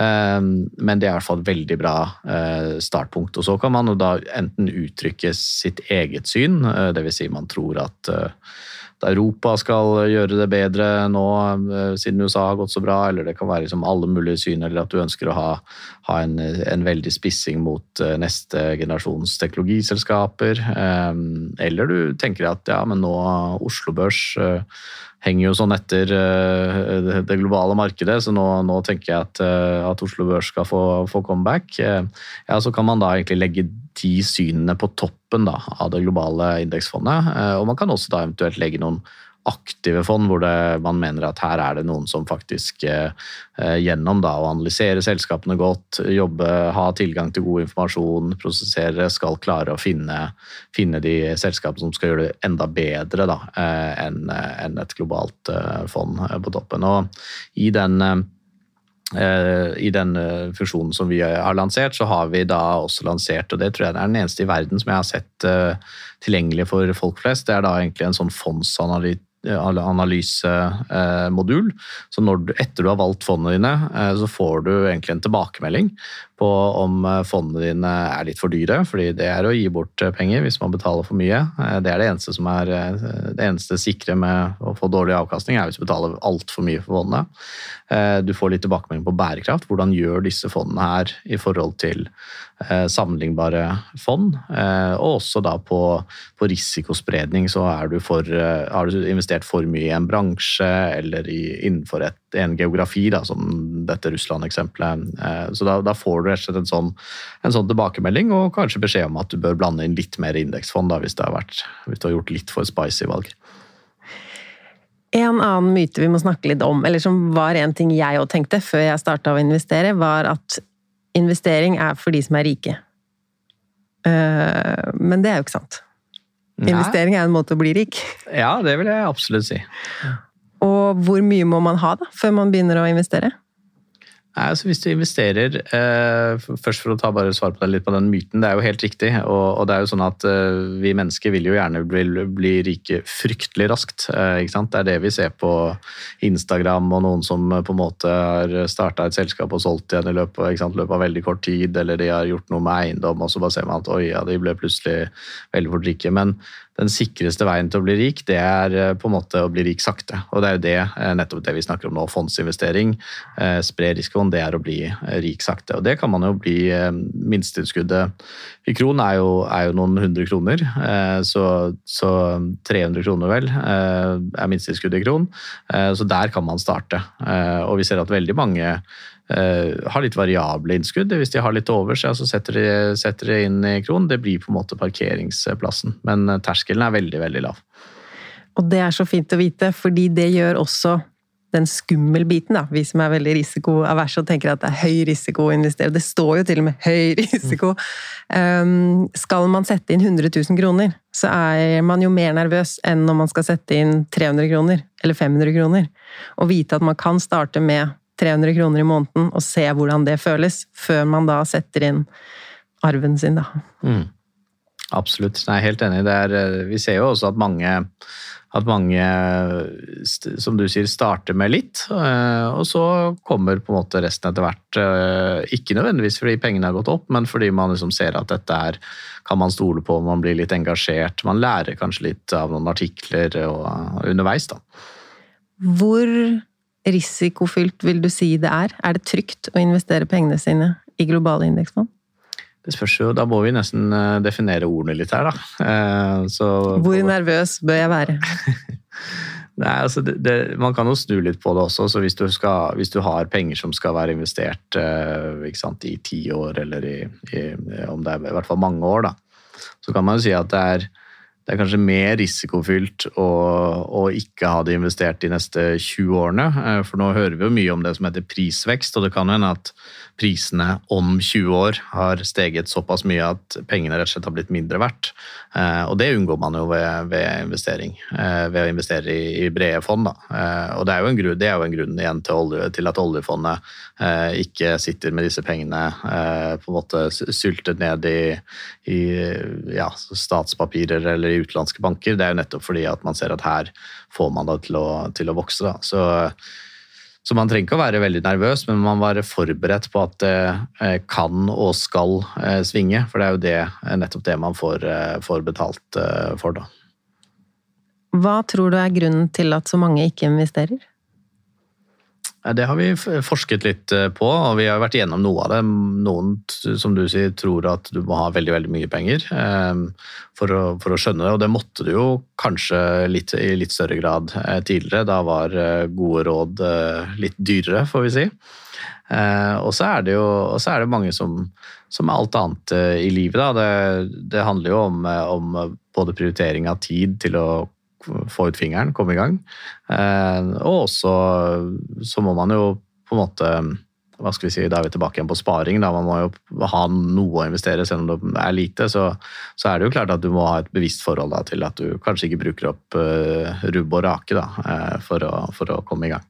men det er i hvert fall et veldig bra startpunkt. Og så kan man jo da enten uttrykke sitt eget syn, det vil si man tror at Europa skal gjøre det bedre nå siden U S A har gått så bra, eller det kan være liksom alle mulige syn, eller at du ønsker å ha, ha en, en veldig spissing mot neste generasjons teknologiselskaper, eller du tenker at ja, men nå Oslo Børs henger jo sånn etter det globale markedet, så nå, nå tenker jeg at, at Oslo Børs skal få, få comeback. Ja, så kan man da egentlig legge de synene på toppen da, av det globale indeksfondet, og man kan også da eventuelt legge noen aktive fond, hvor det, man mener at her er det noen som faktisk eh, gjennom da, å analysere selskapene godt, jobbe, ha tilgang til god informasjon, prosessere, skal klare å finne, finne de selskapene som skal gjøre det enda bedre da, eh, enn, enn et globalt eh, fond på toppen. Og i den eh, I den funksjonen som vi har lansert, så har vi da også lansert, og det tror jeg er den eneste i verden som jeg har sett uh, tilgjengelig for folk flest, det er da egentlig en sånn fondsanalyse analysemodul. Så når du, etter du har valgt fondene dine, så får du egentlig en tilbakemelding på om fondene dine er litt for dyre, fordi det er å gi bort penger hvis man betaler for mye. Det er det eneste som er det eneste sikre med å få dårlig avkastning, er hvis du betaler alt for mye for fondene. Du får litt tilbakemelding på bærekraft. Hvordan gjør disse fondene her i forhold til sammenlignbare fond, og også da på, på risikospredning, så er du for, har du investert for mye i en bransje eller i, innenfor et, en geografi, da, som dette Russland-eksempelet. Så da, da får du rett og slett en sånn, en sånn tilbakemelding, og kanskje beskjed om at du bør blande inn litt mer indeksfond da, hvis, det har vært, hvis du har gjort litt for spicy valg. En annen myte vi må snakke litt om, eller som var en ting jeg også tenkte før jeg startet å investere, var at investering er for de som er rike. Men det er jo ikke sant. Investering er en måte å bli rik. Ja, det vil jeg absolutt si. Og hvor mye må man ha da, før man begynner å investere? Nei, altså hvis du investerer, eh, først for å ta bare svar på det litt på den myten, det er jo helt riktig, og, og det er jo sånn at eh, vi mennesker vil jo gjerne bli, bli rike fryktelig raskt, eh, ikke sant? Det er det vi ser på Instagram, og noen som på en måte har startet et selskap og solgt igjen i løpet, ikke sant? løpet av veldig kort tid, eller de har gjort noe med eiendom, og så bare ser man at oi, ja, de ble plutselig veldig fort rike, men den sikreste veien til å bli rik, det er på en måte å bli rik sakte. Og det er jo det, nettopp det vi snakker om nå, fondsinvestering, spre risikoen, det er å bli rik sakte. Og det kan man jo bli, minstetilskuddet i kron er jo, er jo noen hundre kroner, så, så tre hundre kroner vel er minstetilskuddet i kron, så der kan man starte. Og vi ser at veldig mange Uh, har litt variable innskudd. Hvis de har litt over seg, så setter de, setter de inn i kron. Det blir på en måte parkeringsplassen. Men terskelen er veldig, veldig lav. Og det er så fint å vite, fordi det gjør også den skummel biten, da. Vi som er veldig risikoaverse og tenker at det er høy risiko å investere. Det står jo til og med høy risiko. Um, skal man sette inn hundre tusen kroner, så er man jo mer nervøs enn når man skal sette inn tre hundre kroner eller fem hundre kroner. Og vite at man kan starte med tre hundre kroner i måneden og se hvordan det føles, før man da setter inn arven sin, da. Mm. Absolutt. Jeg er helt enig. Det er, vi ser jo også at mange, at mange, som du sier, starter med litt, og så kommer på en måte resten etter hvert. Ikke nødvendigvis fordi pengene har gått opp, men fordi man liksom ser at dette er, kan man stole på, man blir litt engasjert, man lærer kanskje litt av noen artikler og underveis, da. Hvor risikofylt vil du si det er? Er det trygt å investere pengene sine i globale indeksfond? Det spørs jo, da må vi nesten definere ordene litt her, da. Så, Hvor nervøs bør jeg være? Nei, altså det, det, man kan jo snu litt på det også, så hvis du, skal, hvis du har penger som skal være investert ikke sant, i ti år, eller i, i, om det er i hvert fall mange år, da, så kan man jo si at det er Det er kanskje mer risikofylt å, å ikke ha det investert de neste tjue årene, for nå hører vi jo mye om det som heter prisvekst, og det kan jo hende at prisene om tjue år har steget såpass mye at pengene rett og slett har blitt mindre verdt. Og det unngår man jo ved, ved investering, ved å investere i, i brede fond, da. Og det er jo en grunn, det er jo en grunn igjen til, olje, til at oljefondet ikke sitter med disse pengene på en måte syltet ned i, i ja, statspapirer eller i utenlandske banker. Det er jo nettopp fordi at man ser at her får man det til å, til å vokse, da. Så Så man trenger ikke å være veldig nervøs, men man må være forberedt på at det kan og skal svinge, for det er jo det, nettopp det man får, får betalt for, da. Hva tror du er grunnen til at så mange ikke investerer? Det har vi forsket litt på, og vi har vært igjennom noe av det. Noen, som du sier, tror at du må ha veldig, veldig mye penger for å, for å skjønne det, og det måtte du jo kanskje litt, i litt større grad tidligere. Da var gode råd litt dyrere, får vi si. Og så er det jo og så er det mange som, som alt annet i livet. Da. Det, det handler jo om, om både prioritering av tid til å få ut fingeren, komme i gang. Og også så må man jo på en måte, hva skal vi si, da er vi tilbake igjen på sparing, da man må jo ha noe å investere, selv om det er lite, så, så er det jo klart at du må ha et bevisst forhold da, til at du kanskje ikke bruker opp uh, rubb og rake da, uh, for, å, for å komme i gang.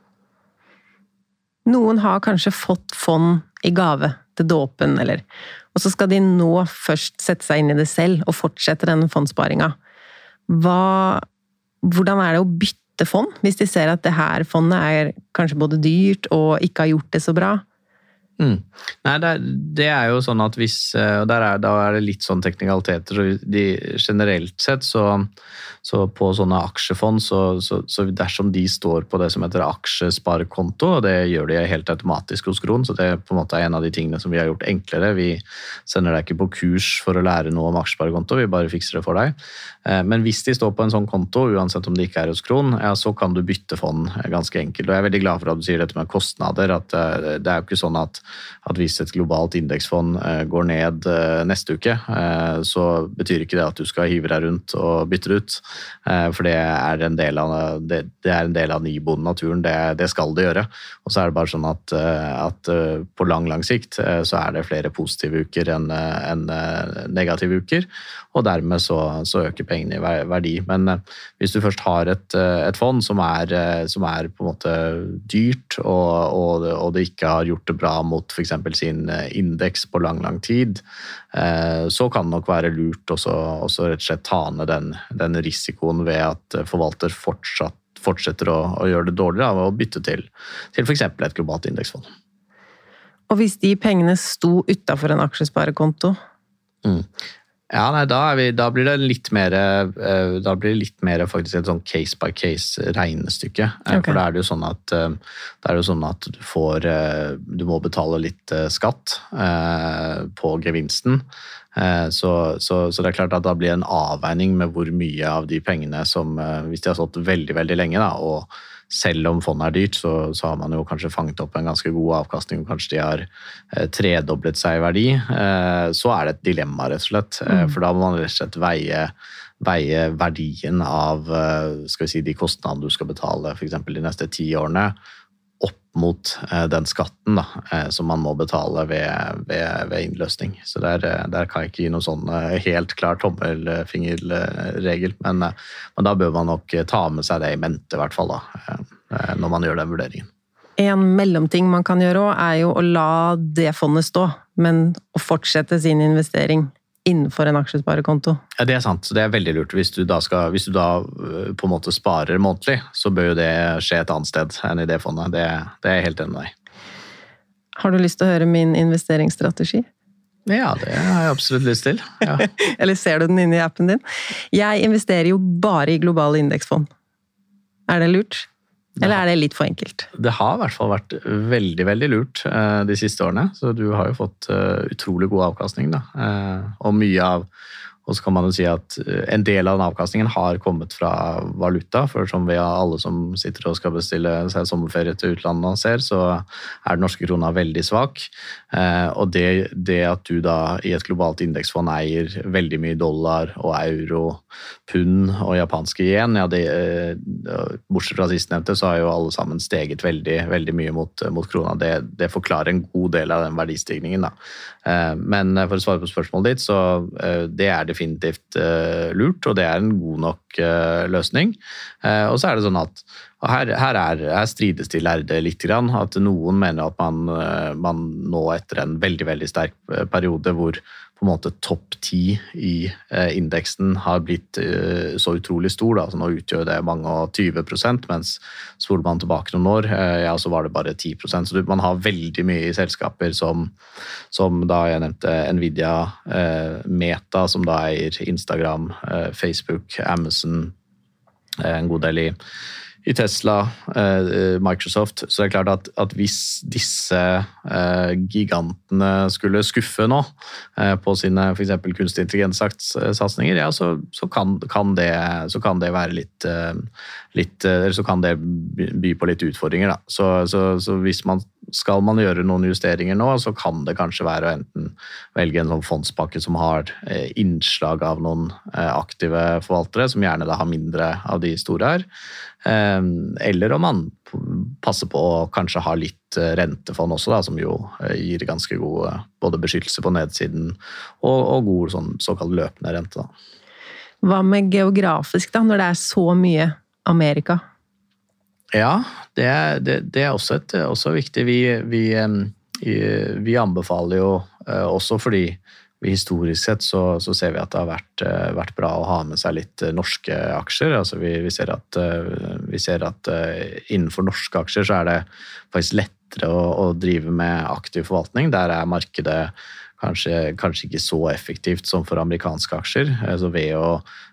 Noen har kanskje fått fond i gave til dåpen, eller, og så skal de nå først sette seg inn i det selv og fortsette denne fondsparingen. Hva, hvordan er det å bytte fond, hvis de ser at det her fondet er kanskje både dyrt og ikke har gjort det så bra? Mm. Nei, det er, det er jo sånn at hvis, og der er, da er det litt sånn teknikaliteter, så de, generelt sett så, så på sånne aksjefond, så, så, så dersom de står på det som heter aksjesparekonto, og det gjør de helt automatisk hos Kron, så det er på en måte en av de tingene som vi har gjort enklere. Vi sender deg ikke på kurs for å lære noe om aksjesparekonto, vi bare fikser det for deg. Men hvis de står på en sånn konto, uansett om de ikke er hos Kron, ja, så kan du bytte fond ganske enkelt. Og jeg er veldig glad for at du sier dette med kostnader, at det er jo ikke sånn at at hvis et globalt indeksfond går ned neste uke, så betyr ikke det at du skal hive deg rundt og bytte det ut. For det er en del av, det, det er en del av den iboende naturen, det, det skal det gjøre. Og så er det bare sånn at, at på lang, lang sikt så er det flere positive uker enn, enn negative uker, og dermed så, så øker pengene i verdi. Men hvis du først har et, et fond som er, som er på en måte dyrt, og, og, og det ikke har gjort det bra mot for eksempel sin indeks på lang, lang tid, så kan det nok være lurt også, også rett og slett ta ned den, den risikoen ved at forvalter fortsatt, fortsetter å, å gjøre det dårligere av å bytte til, til for eksempel et globalt indeksfond. Og hvis de pengene sto utenfor en aksjesparekonto? Mm. Ja, nei, da, er vi, da blir det litt mer, da blir det litt mer faktisk et sånn case by case regnestykke. Okay. For da er det jo sånn at, det er jo sånn at du får, du må betale litt skatt på gevinsten. Så, så, så det er klart at da blir det en avveining med hvor mye av de pengene som, hvis de har stått veldig, veldig lenge da, og selv om fondet er dyrt, så, så har man jo kanskje fanget opp en ganske god avkastning, og kanskje de har eh, tredoblet seg i verdi, eh, så er det et dilemma rett og slett. Mm. For da må man rett og slett veie, veie verdien av skal vi si, de kostnadene du skal betale for eksempel de neste ti årene, opp mot eh, den skatten da, eh, som man må betale ved, ved, ved innløsning. Så der, der kan jeg ikke gi noen sånn eh, helt klar tommelfingerregel, men, eh, men da bør man nok ta med seg det i mente i hvert fall da, eh, når man gjør den vurderingen. En mellomting man kan gjøre også er jo å la det fondet stå, men å fortsette sin investering innenfor en aksjesparekonto. Ja, det er sant. Så det er veldig lurt. Hvis du da, skal, hvis du da på en måte sparer månedlig, så bør jo det skje et annet sted enn i det fondet. Det, det er jeg helt enig med deg. Har du lyst til å høre min investeringsstrategi? Ja, det har jeg absolutt lyst til. Ja. Eller ser du den inne i appen din? Jeg investerer jo bare i globale indeksfond. Er det lurt? Eller er det litt for enkelt? Det har i hvert fall vært veldig, veldig lurt de siste årene, så du har jo fått utrolig god avkastning da. Og mye av, og så kan man jo si at en del av den avkastningen har kommet fra valuta, for som vi har alle som sitter og skal bestille seg sommerferie til utlandet og ser, så er den norske krona veldig svak. Og det, det at du da i et globalt indeksfond eier veldig mye dollar og euro, pund og japanske yen, ja det, bortsett fra sistnevnte, så har jo alle sammen steget veldig, veldig mye mot, mot krona. Det, det forklarer en god del av den verdistigningen da. Men for å svare på spørsmålet ditt, så det er definitivt lurt, og det er en god nok løsning. Og så er det sånn at her, her, er, her strides de lærde litt grann, at noen mener at man, man nå etter en veldig, veldig sterk periode hvor på en måte topp ti i indeksen har blitt så utrolig stor, da, så nå utgjør det mange og tyve prosent, mens spoler man tilbake noen år, ja, så var det bare ti prosent. Så man har veldig mye i selskaper som, som da jeg nevnte Nvidia, Meta, som da eier Instagram, Facebook, Amazon, en god del i i Tesla, Microsoft, så det er klart at, at hvis disse gigantene skulle skuffe nå på sine for eksempel kunstig intelligenssatsninger, ja, så, så, kan, kan det, så kan det være litt, litt, eller så kan det by på litt utfordringer da. Så, så, så hvis man skal man gjøre noen justeringer nå, så kan det kanskje være å enten velge en sånn fondspakke som har innslag av noen aktive forvaltere, som gjerne da har mindre av de store her, eller om man passer på å kanskje ha litt rentefond også, da, som jo gir ganske god både beskyttelse på nedsiden og, og god sånn, såkalt løpende rente. Da. Hva med geografisk da, når det er så mye Amerika? Ja, det er, det, det er også, et, også viktig. Vi, vi, vi anbefaler jo også fordi vi historisk sett så, så ser vi at det har vært, vært bra å ha med seg litt norske aksjer. Altså vi, vi, ser at, vi ser at innenfor norske aksjer så er det faktisk lettere å, å drive med aktiv forvaltning. Der er markedet Kanskje, kanskje ikke så effektivt som for amerikanske aksjer. Så ved å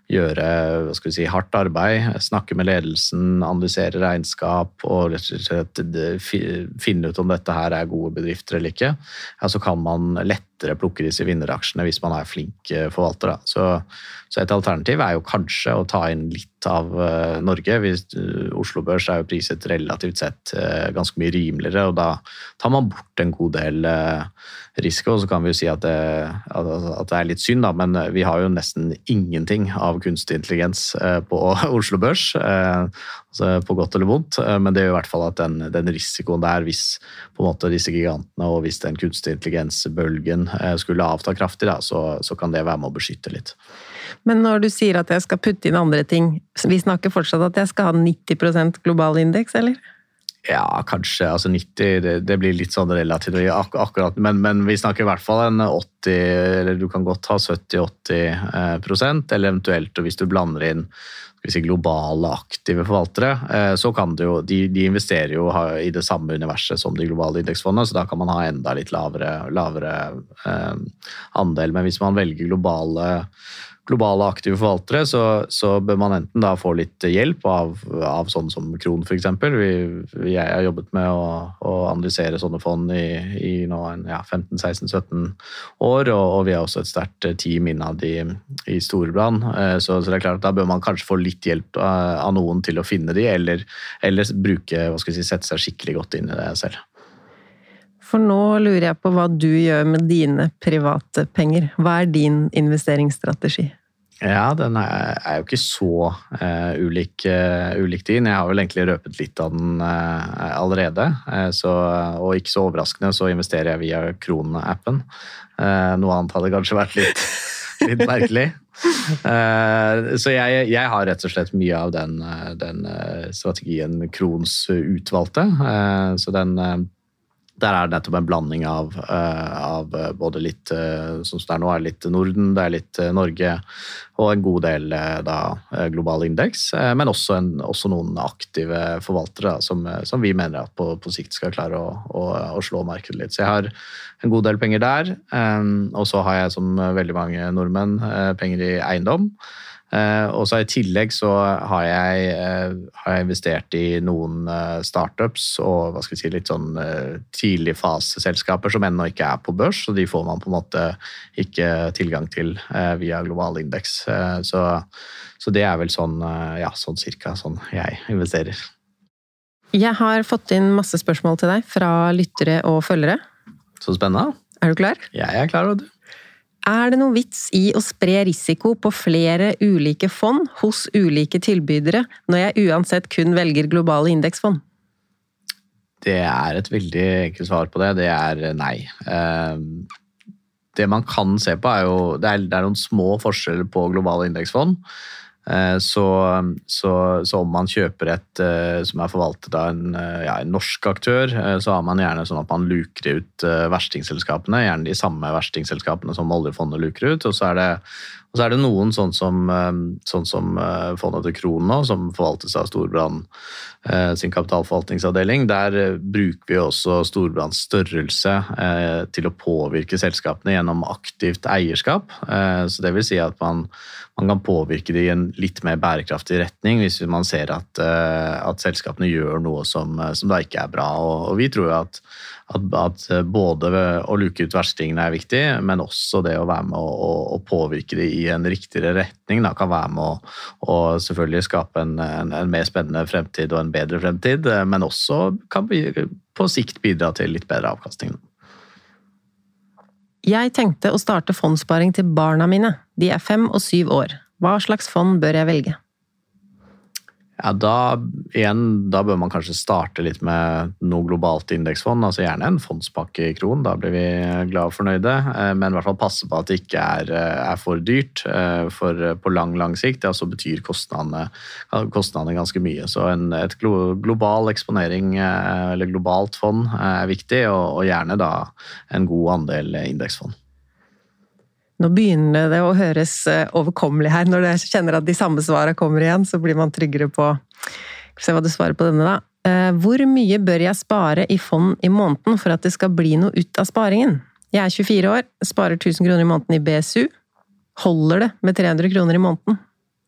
gjøre hva skal vi si, hardt arbeid, snakke med ledelsen, analysere regnskap og rett og slett finne ut om dette her er gode bedrifter eller ikke, ja, så kan man lettere plukke disse vinneraksjene hvis man er flink forvalter. Da. Så, så et alternativ er jo kanskje å ta inn litt av uh, Norge. Hvis, uh, Oslo Børs er jo priset relativt sett uh, ganske mye rimeligere, og da tar man bort en god del uh, risiko, så kan vi jo si at det, at, at det er litt synd, da, men vi har jo nesten ingenting av kunstig intelligens uh, på Oslo Børs, uh, altså på godt eller vondt, uh, men det er jo i hvert fall at den, den risikoen der, hvis på en måte disse gigantene og hvis den kunstig intelligensbølgen uh, skulle avta kraftig, da, så, så kan det være med å beskytte litt. Men når du sier at jeg skal putte inn andre ting, vi snakker fortsatt at jeg skal ha nitti prosent global indeks, eller? Ja, kanskje, altså nitti, det, det blir litt sånn relativt ak akkurat, men, men vi snakker i hvert fall en åtti, eller du kan godt ha sytti til åtti prosent, eller eventuelt, og hvis du blander inn skal vi si, globale aktive forvaltere, så kan det jo, de, de investerer jo i det samme universet som de globale indeksfondene, så da kan man ha enda litt lavere, lavere eh, andel, men hvis man velger globale globale aktive forvaltere, så, så bør man enten da få litt hjelp av, av sånne som Kron for eksempel. Vi, jeg har jobbet med å, å analysere sånne fond i, i nå en, ja, femten, seksten, sytten år, og, og vi har også et sterkt team innad i, i Storebrand, så, så det er klart at da bør man kanskje få litt hjelp av, av noen til å finne de, eller, eller bruke, hva skal jeg si, sette seg skikkelig godt inn i det selv. For nå lurer jeg på hva du gjør med dine private penger. Hva er din investeringsstrategi? Ja, den er, er jo ikke så uh, ulik, uh, ulik din. Jeg har vel egentlig røpet litt av den uh, allerede. Uh, så, og ikke så overraskende så investerer jeg via Kron-appen. Uh, noe annet hadde kanskje vært litt, litt merkelig. Uh, så jeg, jeg har rett og slett mye av den, den uh, strategien Krons utvalgte. Uh, så den... Uh, Der er det nettopp en blanding av, av både litt, som det er nå, er litt Norden, det er litt Norge, og en god del da, global indeks, men også, en, også noen aktive forvaltere som, som vi mener at på, på sikt skal klare å, å, å slå markedet litt. Så jeg har en god del penger der, og så har jeg som veldig mange nordmenn penger i eiendom. Uh, og så i tillegg så har jeg, uh, har jeg investert i noen uh, startups og hva skal jeg si, litt sånn uh, tidlig faseselskaper som ennå ikke er på børs, så de får man på en måte ikke tilgang til uh, via global indeks. Uh, så, så det er vel sånn, uh, ja, sånn cirka sånn jeg investerer. Jeg har fått inn masse spørsmål til deg fra lyttere og følgere. Så spennende. Er du klar? Jeg er klar, vet du. Er det noen vits i å spre risiko på flere ulike fond hos ulike tilbydere, når jeg uansett kun velger globale indeksfond? Det er et veldig enkelt svar på det. Det er nei. Det man kan se på er jo, det er, det er noen små forskjeller på globale indeksfond. Så, så, så om man kjøper et som er forvaltet av en, ja, en norsk aktør, så har man gjerne sånn at man luker ut verstingselskapene, gjerne de samme verstingselskapene som oljefondet luker ut, og så er det, og så er det noen sånn som, sånn som fondet til Kron nå, som forvaltes av Storebrand sin kapitalforvaltningsavdeling. Der bruker vi også Storebrands størrelse til å påvirke selskapene gjennom aktivt eierskap, så det vil si at man Man kan påvirke det i en litt mer bærekraftig retning hvis man ser at, at selskapene gjør noe som, som da ikke er bra. Og, og vi tror at, at, at både å luke ut verstingene er viktig, men også det å være med å, å, å påvirke det i en riktigere retning da, kan være med å, å selvfølgelig skape en, en, en mer spennende fremtid og en bedre fremtid, men også kan vi på sikt bidra til litt bedre avkastning. Jeg tenkte å starte fondsparing til barna mine. De er fem og syv år. Hva slags fond bør jeg velge? Ja, da, igjen, da bør man kanskje starte litt med noe globalt indeksfond, altså gjerne en fondspakke i Kron, da blir vi glad og fornøyde, men i hvert fall passe på at det ikke er, er for dyrt, for på lang, lang sikt, ja, så betyr kostnadene, kostnadene ganske mye. Så en et global eksponering, eller globalt fond er viktig, og, og gjerne da en god andel indeksfond. Nå begynner det å høres overkommelig her. Når jeg kjenner at de samme svarene kommer igjen, så blir man tryggere på. Se hva du svarer på denne da. Hvor mye bør jeg spare i fond i måneden for at det skal bli noe ut av sparingen? Jeg er tjuefire år, sparer tusen kroner i måneden i B S U. Holder det med tre hundre kroner i måneden?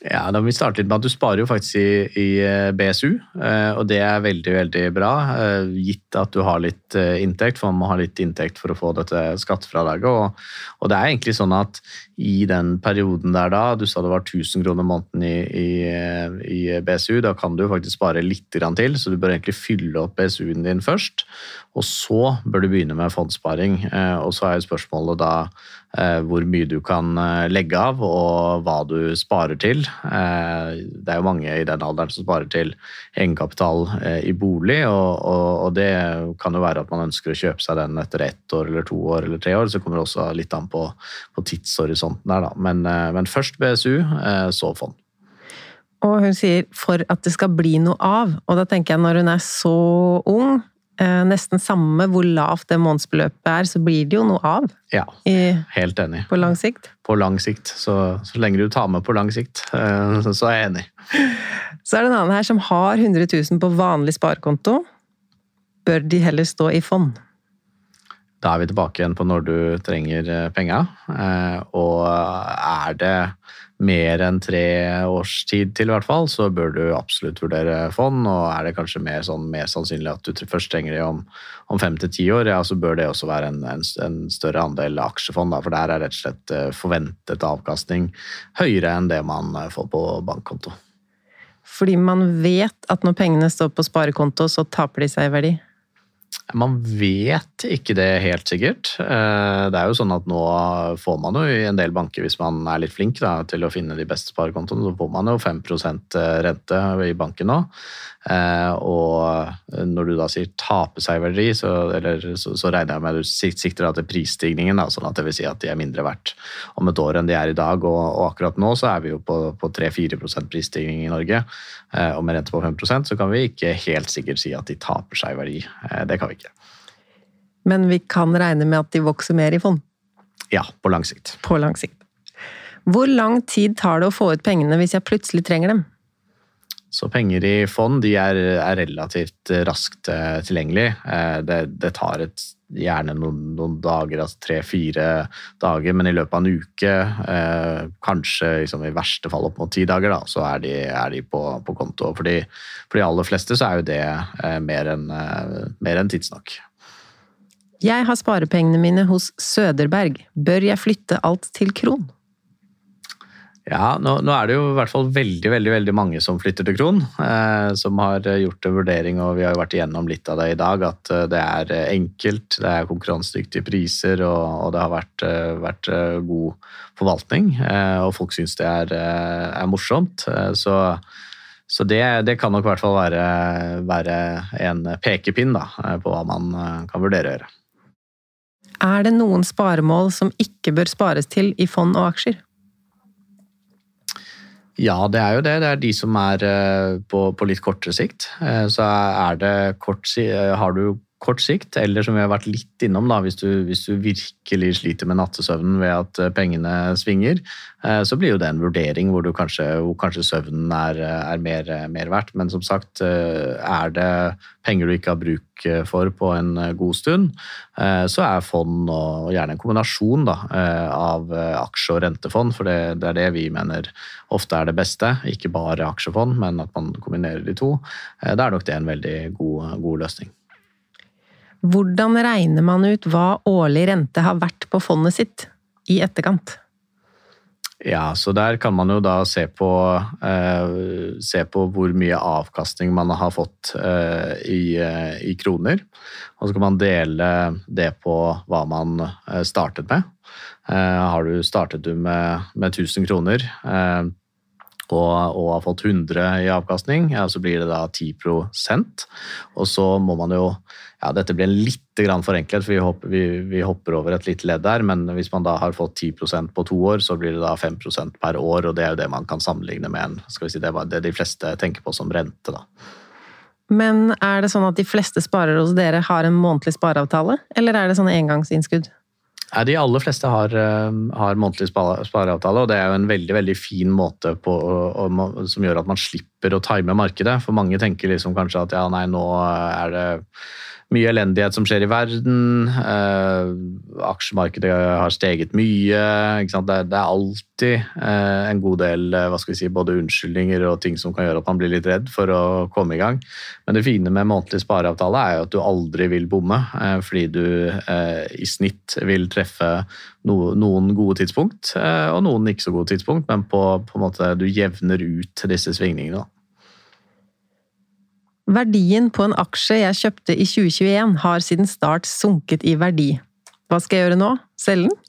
Ja, da må vi starte litt med at du sparer jo faktisk i, i B S U, og det er veldig, veldig bra, gitt at du har litt inntekt, for man må ha litt inntekt for å få dette skattefradraget, og, og det er egentlig sånn at i den perioden der da, du sa det var tusen kroner måneden i, i, i B S U, da kan du faktisk spare litt grann til, så du bør egentlig fylle opp B S U-en din først, og så bør du begynne med fondssparing, og så er jo spørsmålet da hvor mye du kan legge av, og hva du sparer til. Det er jo mange i den alderen som sparer til egenkapital i bolig, og, og, og det kan jo være at man ønsker å kjøpe seg den etter ett år, eller to år, eller tre år, så kommer det også litt an på, på tidshorisonten der da. Men, men først B S U, så fond. Og hun sier for at det skal bli noe av, og da tenker jeg når hun er så ung, nesten samme hvor lavt det månedsbeløpet er, så blir det jo noe av. Ja, i, helt enig. På lang sikt. På lang sikt, så, så lenge du tar med på lang sikt, så er jeg enig. Så er det en annen her som har hundre tusen på vanlig sparekonto. Bør de heller stå i fond? Da er vi tilbake igjen på når du trenger penger, og er det mer enn tre års tid til i hvert fall, så bør du absolutt vurdere fond, og er det kanskje mer, sånn, mer sannsynlig at du først trenger det om, om fem til ti år, ja, så bør det også være en, en, en større andel aksjefond, da, for der er rett og slett forventet avkastning høyere enn det man får på bankkonto. Fordi man vet at når pengene står på sparekonto, så taper de seg i verdi? Man vet ikke det helt sikkert. Det er jo sånn at nå får man jo i en del banker, hvis man er litt flink da, til å finne de beste sparekontoene, så får man jo fem prosent rente i banken nå. Og når du da sier tape seg verdi, så, eller, så, så regner jeg med at du sikter til prisstigningen, da, sånn at det vil si at de er mindre verdt om et år enn de er i dag. Og, og akkurat nå så er vi jo på, på tre til fire prosent prisstigning i Norge, og med rente på fem prosent så kan vi ikke helt sikkert si at de taper seg verdi. Det kan vi ikke. Men vi kan regne med at de vokser mer i fond? Ja, på lang sikt. På lang sikt. Hvor lang tid tar det å få ut pengene hvis jeg plutselig trenger dem? Så penger i fond, de er, er relativt raskt tilgjengelig. Det, det tar et, gjerne noen, noen dager, altså tre-fire dager, men i løpet av en uke, eh, kanskje liksom, i verste fall opp mot ti dager, da, så er de, er de på, på konto. For de, for de aller fleste så er jo det eh, mer enn eh, mer enn tidsnok. Jeg har sparepengene mine hos Söderberg. Bør jeg flytte alt til Kron? Ja, nå, nå er det jo i hvert fall veldig, veldig, veldig mange som flytter til Kron, eh, som har gjort en vurdering, og vi har jo vært igjennom litt av det i dag, at det er enkelt, det er konkurransedyktige priser, og, og det har vært, vært god forvaltning, eh, og folk synes det er, er morsomt. Så, så det, det kan nok i hvert fall være, være en pekepinn da, på hva man kan vurdere å gjøre. Er det noen sparemål som ikke bør spares til i fond og aksjer? Ja, det er jo det. Det er de som er på, på litt kortere sikt. Så er det kort, har du kort sikt, eller som vi har vært litt innom, da, hvis, du, hvis du virkelig sliter med nattesøvnen ved at pengene svinger, så blir jo det en vurdering hvor, du kanskje, hvor kanskje søvnen er, er mer, mer verdt. Men som sagt, er det penger du ikke har bruk for på en god stund, så er fond og gjerne en kombinasjon da, av aksje- og rentefond, for det, det er det vi mener ofte er det beste, ikke bare aksjefond, men at man kombinerer de to. Da er nok det en veldig god, god løsning. Hvordan regner man ut hva årlig rente har vært på fondet sitt i etterkant? Ja, så der kan man jo da se på, eh, se på hvor mye avkastning man har fått eh, i, i kroner, og så kan man dele det på hva man startet med. Eh, har du startet du med, med tusen kroner, eh, Og, og har fått hundre i avkastning, ja, så blir det da ti prosent. Og så må man jo, ja, dette blir litt grann forenklet, for vi hopper, vi, vi hopper over et litt ledd der, men hvis man da har fått ti prosent på to år, så blir det da fem prosent per år, og det er jo det man kan sammenligne med en, skal vi si, det er det de fleste tenker på som rente da. Men er det sånn at de fleste sparer hos dere har en månedlig spareavtale, eller er det sånn engangsinnskudd? Ja, de aller fleste har, har månedlig spareavtale, og det er jo en veldig, veldig fin måte på, som gjør at man slipper slipper å time markedet, for mange tenker liksom kanskje at ja, nei, nå er det mye elendighet som skjer i verden, eh, aksjemarkedet har steget mye, ikke sant? Det, det er alltid eh, en god del, hva skal vi si, både unnskyldninger og ting som kan gjøre at man blir litt redd for å komme i gang. Men det fine med månedlig spareavtale er jo at du aldri vil bomme, eh, fordi du eh, i snitt vil treffe no, noen gode tidspunkt, eh, og noen ikke så gode tidspunkt, men på, på en måte du jevner ut disse svingningene da. Verdien på en aksje jeg kjøpte i tjue tjueen har siden start sunket i verdi. Hva skal jeg gjøre nå? Selge den?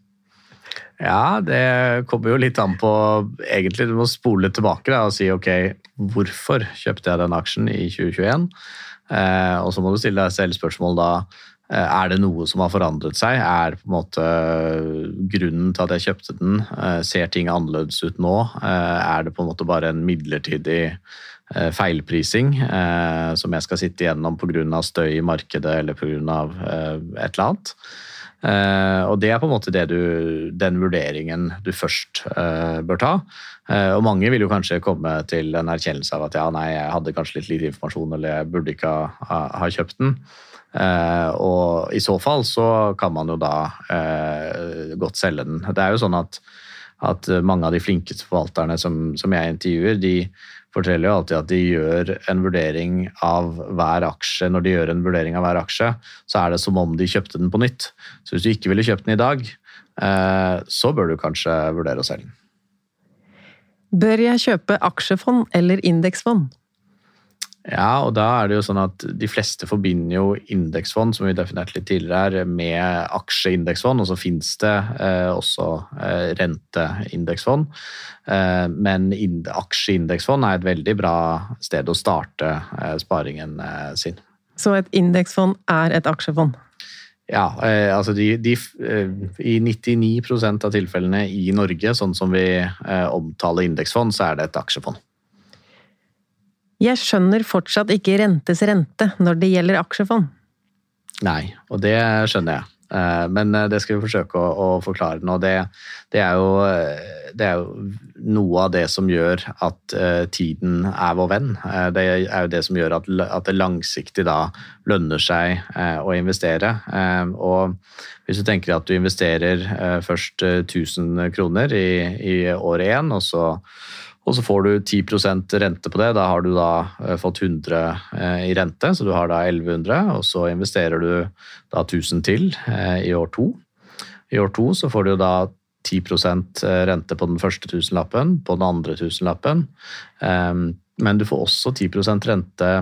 Ja, det kommer jo litt an på, egentlig du må spole tilbake da, og si ok, hvorfor kjøpte jeg den aksjen i tjue tjueen? Eh, og så må du stille deg selv spørsmål da, er det noe som har forandret seg? Er på en måte grunnen til at jeg kjøpte den? Ser ting annerledes ut nå? Er det på en måte bare en midlertidig feilprising eh, som jeg skal sitte igjennom på grunn av støy i markedet eller på grunn av eh, et eller annet. Eh, og det er på en måte det du, den vurderingen du først eh, bør ta. Eh, og mange vil jo kanskje komme til en erkjennelse av at ja, nei, jeg hadde kanskje litt lite informasjon eller jeg burde ikke ha, ha kjøpt den. Eh, og i så fall så kan man jo da eh, godt selge den. Det er jo sånn at, at mange av de flinkeste forvalterne som, som jeg intervjuer, de forteller jo alltid at de gjør en vurdering av hver aksje. Når de gjør en vurdering av hver aksje, så er det som om de kjøpte den på nytt. Så hvis du ikke ville kjøpt den i dag, så bør du kanskje vurdere å selge den. Bør jeg kjøpe aksjefond eller indeksfond? Ja, og da er det jo sånn at de fleste forbinder jo indeksfond, som vi definerte litt tidligere, med aksjeindeksfond, og så finnes det eh, også eh, renteindeksfond. Eh, men aksjeindeksfond er et veldig bra sted å starte eh, sparingen eh, sin. Så et indeksfond er et aksjefond? Ja, eh, altså de, de, eh, i nittini prosent av tilfellene i Norge, sånn som vi eh, omtaler indeksfond, så er det et aksjefond. Jeg skjønner fortsatt ikke rentes rente når det gjelder aksjefond. Nei, og det skjønner jeg. Men det skal vi forsøke å, å forklare nå. Det, det, er jo, det er jo noe av det som gjør at tiden er vår venn. Det er jo det som gjør at, at det langsiktig da lønner seg å investere. Og hvis du tenker at du investerer først tusen kroner i, i år én, og så Og så får du ti prosent rente på det, da har du da fått hundre i rente, så du har da elleve hundre, og så investerer du da tusen til i år to. I år to så får du da ti prosent rente på den første tusenlappen, på den andre tusenlappen, men du får også ti prosent rente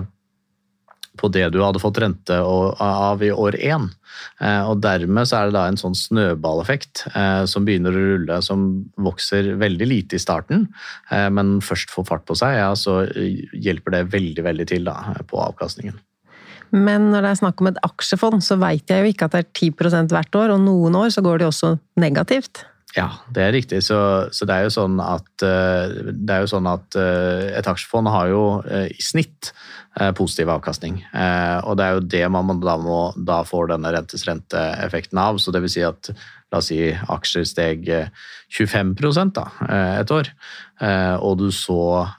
på det du hadde fått rente av i år én. Og dermed så er det da en sånn snøballeffekt som begynner å rulle, som vokser veldig lite i starten, men først får fart på seg, ja, så hjelper det veldig, veldig til da, på avkastningen. Men når det er snakk om et aksjefond, så vet jeg jo ikke at det er ti prosent hvert år, og noen år så går det også negativt. Ja, det er riktig. Så, så det er jo sånn at, det er jo sånn at et aksjefond har jo i snitt positiv avkastning. Og det er jo det man da, må, da får denne rentes-rente-effekten av. Så det vil si at, la oss si, aksjer steg tjuefem prosent da, et år, og du så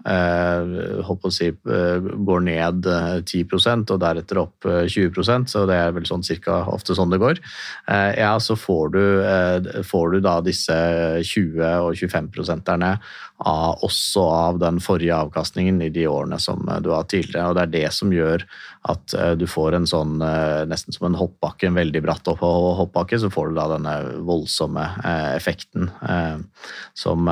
håper å si, går ned ti prosent og deretter opp tjue prosent, så det er vel sånn cirka ofte sånn det går. Ja, så får du, får du da disse tjue og tjuefem prosenterne av, også av den forrige avkastningen i de årene som du har tidligere, og det er det som gjør at du får en sånn, nesten som en hoppbakke, en veldig bratt opp og hoppbakke, så får du da denne voldsomme effekten som,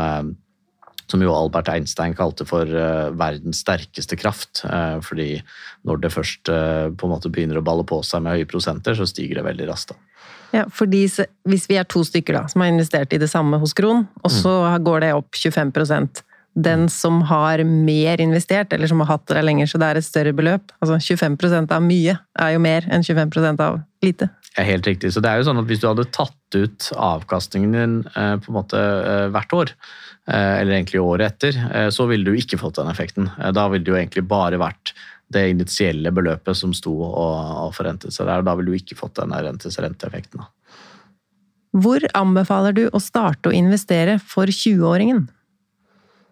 som jo Albert Einstein kalte for verdens sterkeste kraft, fordi når det først på en måte begynner å balle på seg med høye prosenter, så stiger det veldig raskt da. Ja, fordi hvis vi er to stykker da, som har investert i det samme hos Kron, og så går det opp tjuefem prosent, den som har mer investert, eller som har hatt det lenger, så det er et større beløp, altså tjuefem prosent av mye er jo mer enn tjuefem prosent av lite. Ja, helt riktig. Så det er jo sånn at hvis du hadde tatt ut avkastningen din eh, på en måte eh, hvert år, eh, eller egentlig året etter, eh, så ville du ikke fått den effekten. Eh, da ville det jo egentlig bare vært det initielle beløpet som sto og, og forrentet seg der, og da ville du ikke fått denne rentes-renteeffekten. Hvor anbefaler du å starte å investere for tjue-åringen?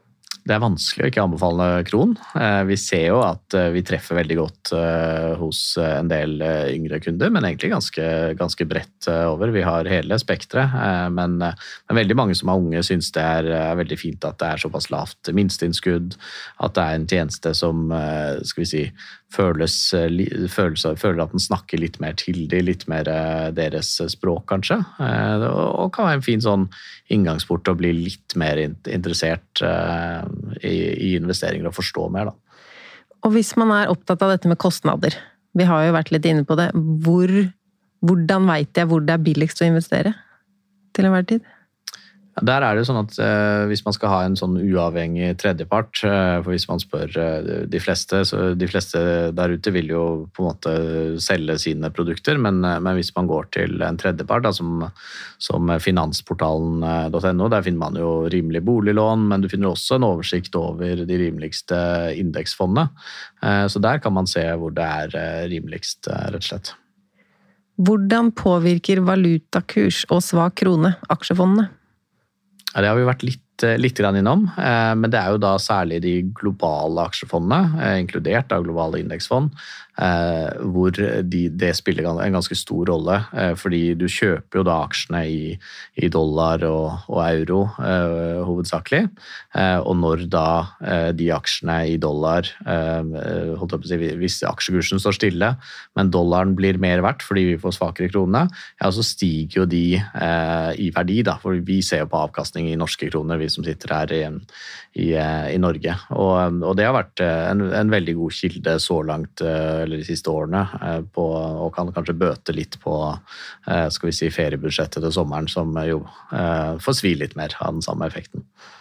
det er vanskelig å ikke anbefale Kron. Vi ser jo at vi treffer veldig godt hos en del yngre kunder, men egentlig ganske, ganske bredt over. Vi har hele spektret, men, men veldig mange som er unge synes det er, er veldig fint at det er såpass lavt minsteinnskudd, at det er en tjeneste som, skal vi si, føles, føles, føler at den snakker litt mer til de, litt mer deres språk kanskje, og kan være en fin sånn inngangsport og bli litt mer interessert I, i investeringer og forstå mer da. Og hvis man er opptatt av dette med kostnader, vi har jo vært litt inne på det, hvor, hvordan vet jeg hvor det er billigst å investere til enhver tid? Der er det sånn at eh, hvis man skal ha en sånn uavhengig tredjepart, eh, for hvis man spør eh, de fleste, så de fleste der ute vil jo på en måte selge sine produkter, men, men hvis man går til en tredjepart, da, som, som finansportalen punktum no, der finner man jo rimelig boliglån, men du finner også en oversikt over de rimeligste indeksfondene, eh, så der kan man se hvor det er eh, rimeligst, eh, rett og slett. Hvordan påvirker valutakurs og svak krone aksjefondene? Ja, det har vi vært litt, litt grann innom, men det er jo da særlig de globale aksjefondene, inkludert av globale indeksfond, hvor de, det spiller en ganske stor rolle, fordi du kjøper jo da aksjene i, i dollar og, og euro hovedsakelig, og når da de aksjene i dollar, holdt jeg på å si, hvis aksjekursen står stille, men dollaren blir mer verdt fordi vi får svakere krone, ja, så stiger jo de i verdi da, for vi ser jo på avkastning i norske kroner, vi som sitter her i, i, i Norge, og, og det har vært en, en veldig god kilde så langt, eller de siste årene, på, og kan kanskje bøte litt på skal vi si, feriebudsjettet til sommeren, som jo får svi litt mer av den samme effekten.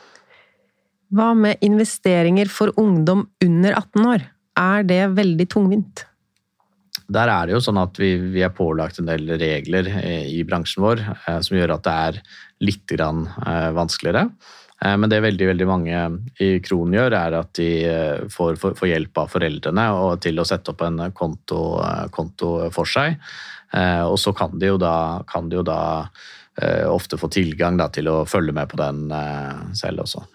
Hva med investeringer for ungdom under atten år? Er det veldig tungvint? Der er det jo sånn at vi, vi er pålagt en del regler i bransjen vår, som gjør at det er litt grann vanskeligere. Men det veldig, veldig mange i Kron gjør er at de får, får, får hjelp av foreldrene og til å sette opp en konto, konto for seg. Og så kan de jo da, kan de jo da ofte få tilgang da, til å følge med på den selv også.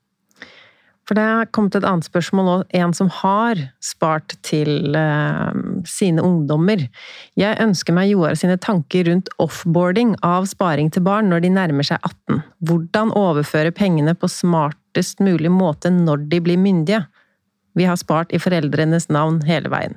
For det har kommet et annet spørsmål også, en som har spart til uh, sine ungdommer. Jeg ønsker meg Joar sine tanker rundt offboarding av sparing til barn når de nærmer seg atten. Hvordan overføre pengene på smartest mulig måte når de blir myndige? Vi har spart i foreldrenes navn hele veien.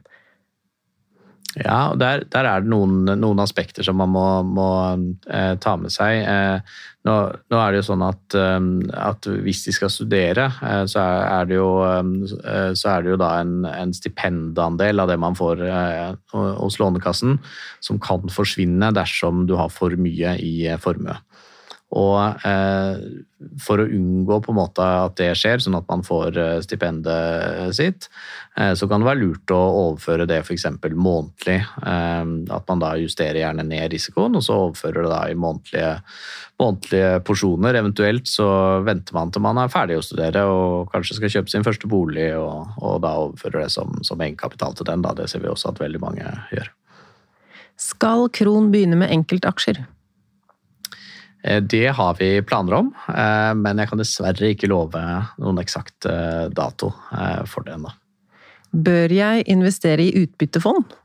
Ja, og der, der er det noen, noen aspekter som man må, må eh, ta med seg. Eh, nå, nå er det jo sånn at, eh, at hvis de skal studere, eh, så, er det jo, eh, så er det jo da en, en stipendandel av det man får eh, hos Lånekassen, som kan forsvinne dersom du har for mye i formue. Og eh, for å unngå på en måte at det skjer, sånn at man får stipendet sitt, eh, så kan det være lurt å overføre det for eksempel månedlig, eh, at man da justerer gjerne ned risikoen, og så overfører det da i månedlige, månedlige porsjoner. Eventuelt så venter man til man er ferdig å studere og kanskje skal kjøpe sin første bolig, og, og da overfører det som, som egenkapital til den. Da. Det ser vi også at veldig mange gjør. Skal Kron begynne med enkeltaksjer? Det har vi planer om, men jeg kan dessverre ikke love noen eksakt dato for det ennå. Bør jeg investere i utbyttefond?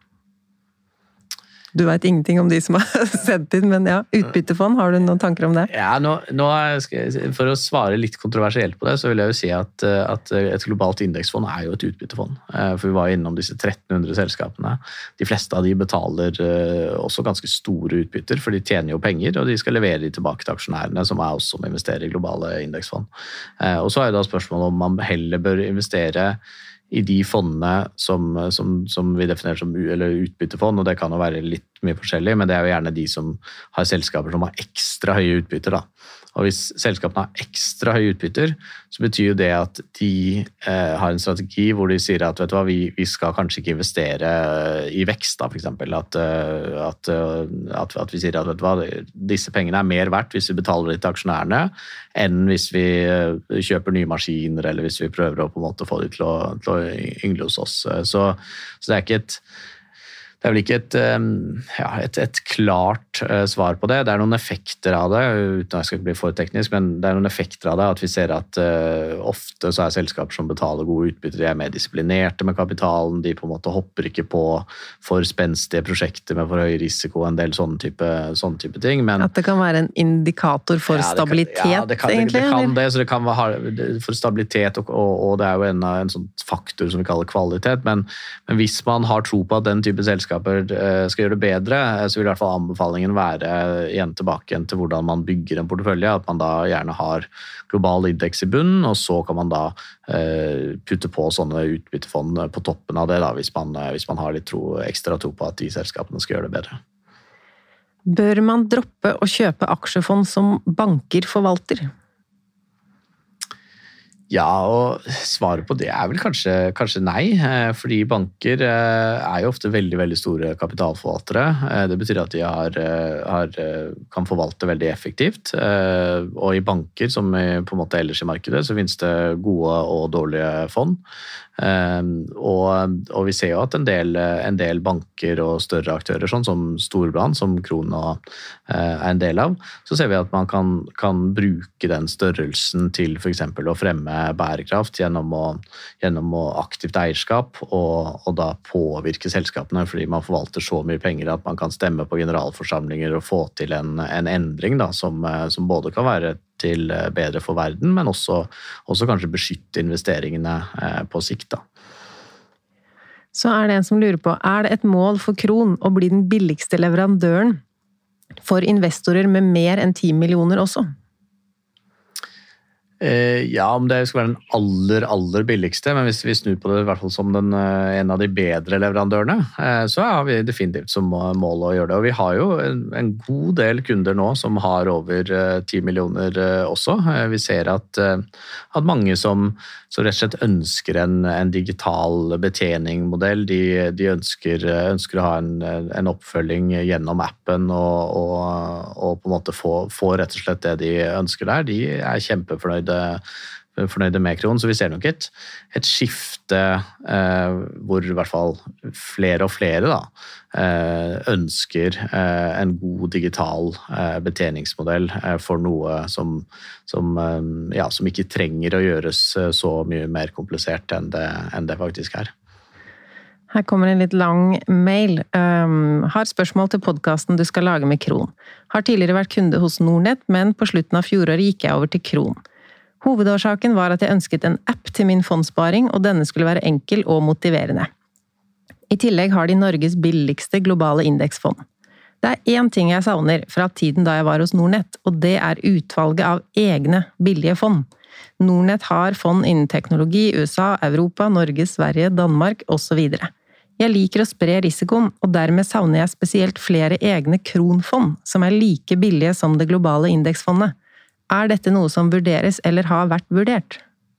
Du vet ingenting om de som har sett inn, men ja, utbyttefond, har du noen tanker om det? Ja, nå, nå jeg, for å svare litt kontroversielt på det, så vil jeg jo si at, at et globalt indeksfond er jo et utbyttefond. For vi var innom disse tretten hundre selskapene. De fleste av de betaler også ganske store utbytter, for de tjener jo penger, og de skal levere de tilbake til aksjonærene, som er oss som investerer i globale indeksfond. Og så er det da spørsmålet om man heller bør investere i de fondene som, som, som vi definerer som eller utbyttefond, og det kan jo være litt mye forskjellig, men det er jo gjerne de som har selskaper som har ekstra høye utbytter. Da. Og hvis selskapene har ekstra høye utbytter, så betyr jo det at de eh, har en strategi hvor de sier at vet du hva, vi, vi skal kanskje ikke investere i vekst, da, for eksempel. At, at, at, at vi sier at vet du hva, disse pengene er mer verdt hvis vi betaler det til aksjonærene, enn hvis vi kjøper nye maskiner, eller hvis vi prøver å på en måte få dem til å, til å yngle hos oss. Så, så det er ikke et Det er vel ikke et, ja, et, et klart svar på det. Det er noen effekter av det, uten at jeg skal bli for teknisk, men det er noen effekter av det at vi ser at uh, ofte så er selskaper som betaler gode utbytter, de er mer disiplinerte med kapitalen, de på en måte hopper ikke på for spenstige prosjekter med for høy risiko, en del sånne type, sånne type ting. Men, at det kan være en indikator for ja, stabilitet, kan, ja, det kan, egentlig? Det, det kan det, så det kan være for stabilitet, og, og, og det er jo en, en sånn faktor som vi kaller kvalitet, men, men hvis man har tro på at den type selskaper skal gjøre det bedre, så vil i hvert fall anbefalingen være igjen tilbake igjen til hvordan man bygger en portefølje, at man da gjerne har global indeks i bunnen, og så kan man da eh, putte på sånne utbyttefond på toppen av det, da, hvis, man, hvis man har litt tro, ekstra tro på at de selskapene skal gjøre det bedre. Bør man droppe å kjøpe aksjefond som banker forvalter? Ja, og svaret på det er vel kanskje, kanskje nei, fordi banker er jo ofte veldig, veldig store kapitalforvaltere. Det betyr at de har, har, kan forvalte veldig effektivt, og i banker, som på en måte ellers i markedet, så finnes det gode og dårlige fond. Og, og vi ser jo at en del, en del banker og større aktører, sånn som Storebrand, som Kron er en del av, så ser vi at man kan, kan bruke den størrelsen til for eksempel å fremme bærekraft gjennom å, gjennom å aktivt eierskap og, og da påvirke selskapene, fordi man forvalter så mye penger at man kan stemme på generalforsamlinger og få til en, en endring da, som, som både kan være til bedre for verden, men også, også kanskje beskytte investeringene på sikt. Da. Så er det en som lurer på, er det et mål for Kron å bli den billigste leverandøren for investorer med mer enn ti millioner også? Ja, om det skal være den aller, aller billigste, men hvis vi snur på det i hvert fall som den, en av de bedre leverandørene, så har vi definitivt som mål å gjøre det. Og vi har jo en, en god del kunder nå som har over ti millioner også. Vi ser at, at mange som, som rett og slett ønsker en, en digital betjeningmodell, de, de ønsker, ønsker å ha en, en oppfølging gjennom appen og, og, og på en måte få, få rett og slett det de ønsker der. De er kjempefornøyde fornøyde med Kron, så vi ser nok et, et skifte eh, hvor i hvert fall flere og flere da, eh, ønsker eh, en god digital eh, betjeningsmodell eh, for noe som, som, eh, ja, som ikke trenger å gjøres så mye mer komplisert enn det, enn det faktisk er. Her kommer en litt lang mail. Um, har spørsmål til podcasten du skal lage med Kron. Har tidligere vært kunde hos Nordnet, men på slutten av fjoråret gikk jeg over til Kron. Hovedårsaken var at jeg ønsket en app til min fondssparing, og denne skulle være enkel og motiverende. I tillegg har de Norges billigste globale indeksfond. Det er én ting jeg savner fra tiden da jeg var hos Nordnet, og det er utvalget av egne billige fond. Nordnet har fond innen teknologi, U S A, Europa, Norge, Sverige, Danmark og så videre. Jeg liker å spre risikoen, og dermed savner jeg spesielt flere egne kronfond, som er like billige som det globale indeksfondet. Er dette noe som vurderes eller har vært vurdert?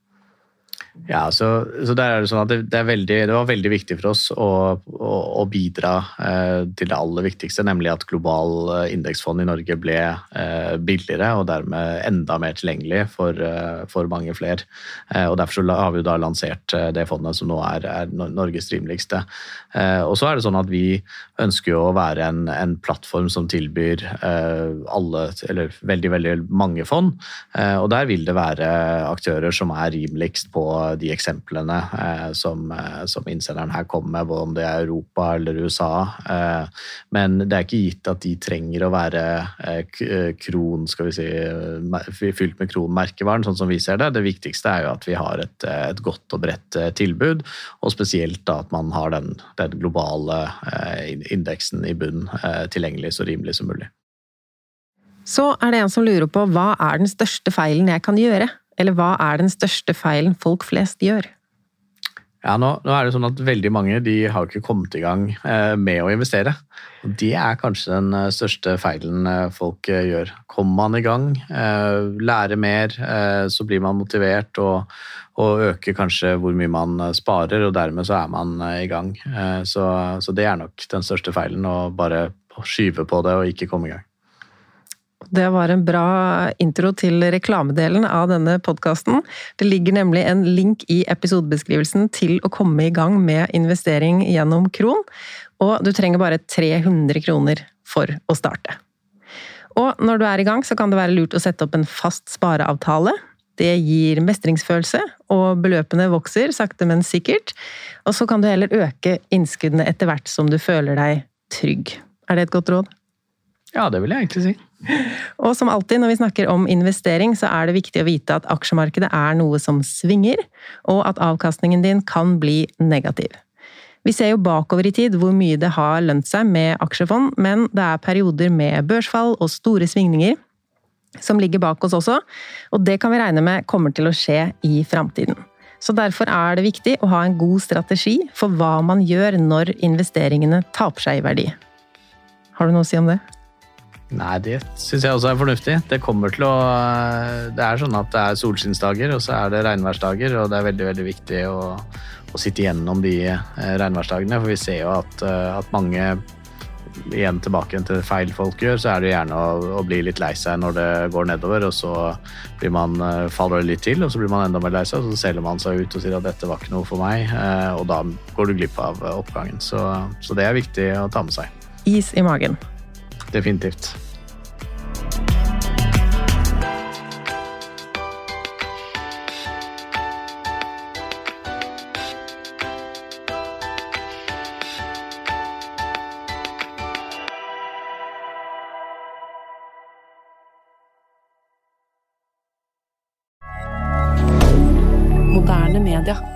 Ja, så, så der er det sånn at det, det, er veldig, det var veldig viktig for oss å, å, å bidra eh, til det aller viktigste, nemlig at global indeksfond i Norge ble eh, billigere og dermed enda mer tilgjengelig for, eh, for mange flere. Eh, og derfor så har vi jo da lansert eh, det fondet som nå er, er Norges rimeligste. Eh, og så er det sånn at vi ønsker jo å være en, en plattform som tilbyr eh, alle, eller veldig, veldig mange fond, eh, og der vil det være aktører som er rimeligst på de eksemplene eh, som, eh, som innsenderen her kommer med, både om det er Europa eller U S A. Eh, men det er ikke gitt at de trenger å være eh, kron, skal vi si, fylt med kronmerkevaren, sånn som vi ser det. Det viktigste er jo at vi har et, et godt og bredt tilbud, og spesielt da at man har den, den globale eh, indeksen i bunn eh, tilgjengelig så rimelig som mulig. Så er det en som lurer på, hva er den største feilen jeg kan gjøre? Eller hva er den største feilen folk flest gjør? Ja, nå, nå er det sånn at veldig mange de har ikke kommet i gang eh, med å investere. Og det er kanskje den største feilen eh, folk eh, gjør. Kommer man i gang, eh, lærer mer, eh, så blir man motivert og, og øker kanskje hvor mye man sparer, og dermed så er man eh, i gang. Eh, så, så det er nok den største feilen, å bare skyve på det og ikke komme i gang. Det var en bra intro til reklamedelen av denne podcasten. Det ligger nemlig en link i episodebeskrivelsen til å komme i gang med investering gjennom Kron, og du trenger bare tre hundre kroner for å starte. Og når du er i gang, så kan det være lurt å sette opp en fast spareavtale. Det gir mestringsfølelse, og beløpene vokser sakte, men sikkert. Og så kan du heller øke innskuddene etter hvert som du føler deg trygg. Er det et godt råd? Ja, det vil jeg egentlig si. Og som alltid når vi snakker om investering, så er det viktig å vite at aksjemarkedet er noe som svinger, og at avkastningen din kan bli negativ. Vi ser jo bakover i tid hvor mye det har lønt seg med aksjefond, men det er perioder med børsfall og store svingninger som ligger bak oss også, og det kan vi regne med kommer til å skje i fremtiden. Så derfor er det viktig å ha en god strategi for hva man gjør når investeringene taper seg i verdi. Har du noe å si om det? Nei, det synes jeg også er fornuftig. Det kommer til å... Det er sånn at det er solskinnsdager, og så er det regnværsdager, og det er veldig, veldig viktig å, å sitte gjennom de regnværsdagene, for vi ser jo at, at mange... igjen tilbake til feil folk gjør, så er det gjerne å, å bli litt lei seg når det går nedover, og så blir man, faller det litt til, og så blir man enda mer lei seg, og så selger man seg ut og sier at dette var ikke noe for meg, og da går du glipp av oppgangen. Så, så det er viktig å ta med seg. Is i magen. Definitivt. Moderne media.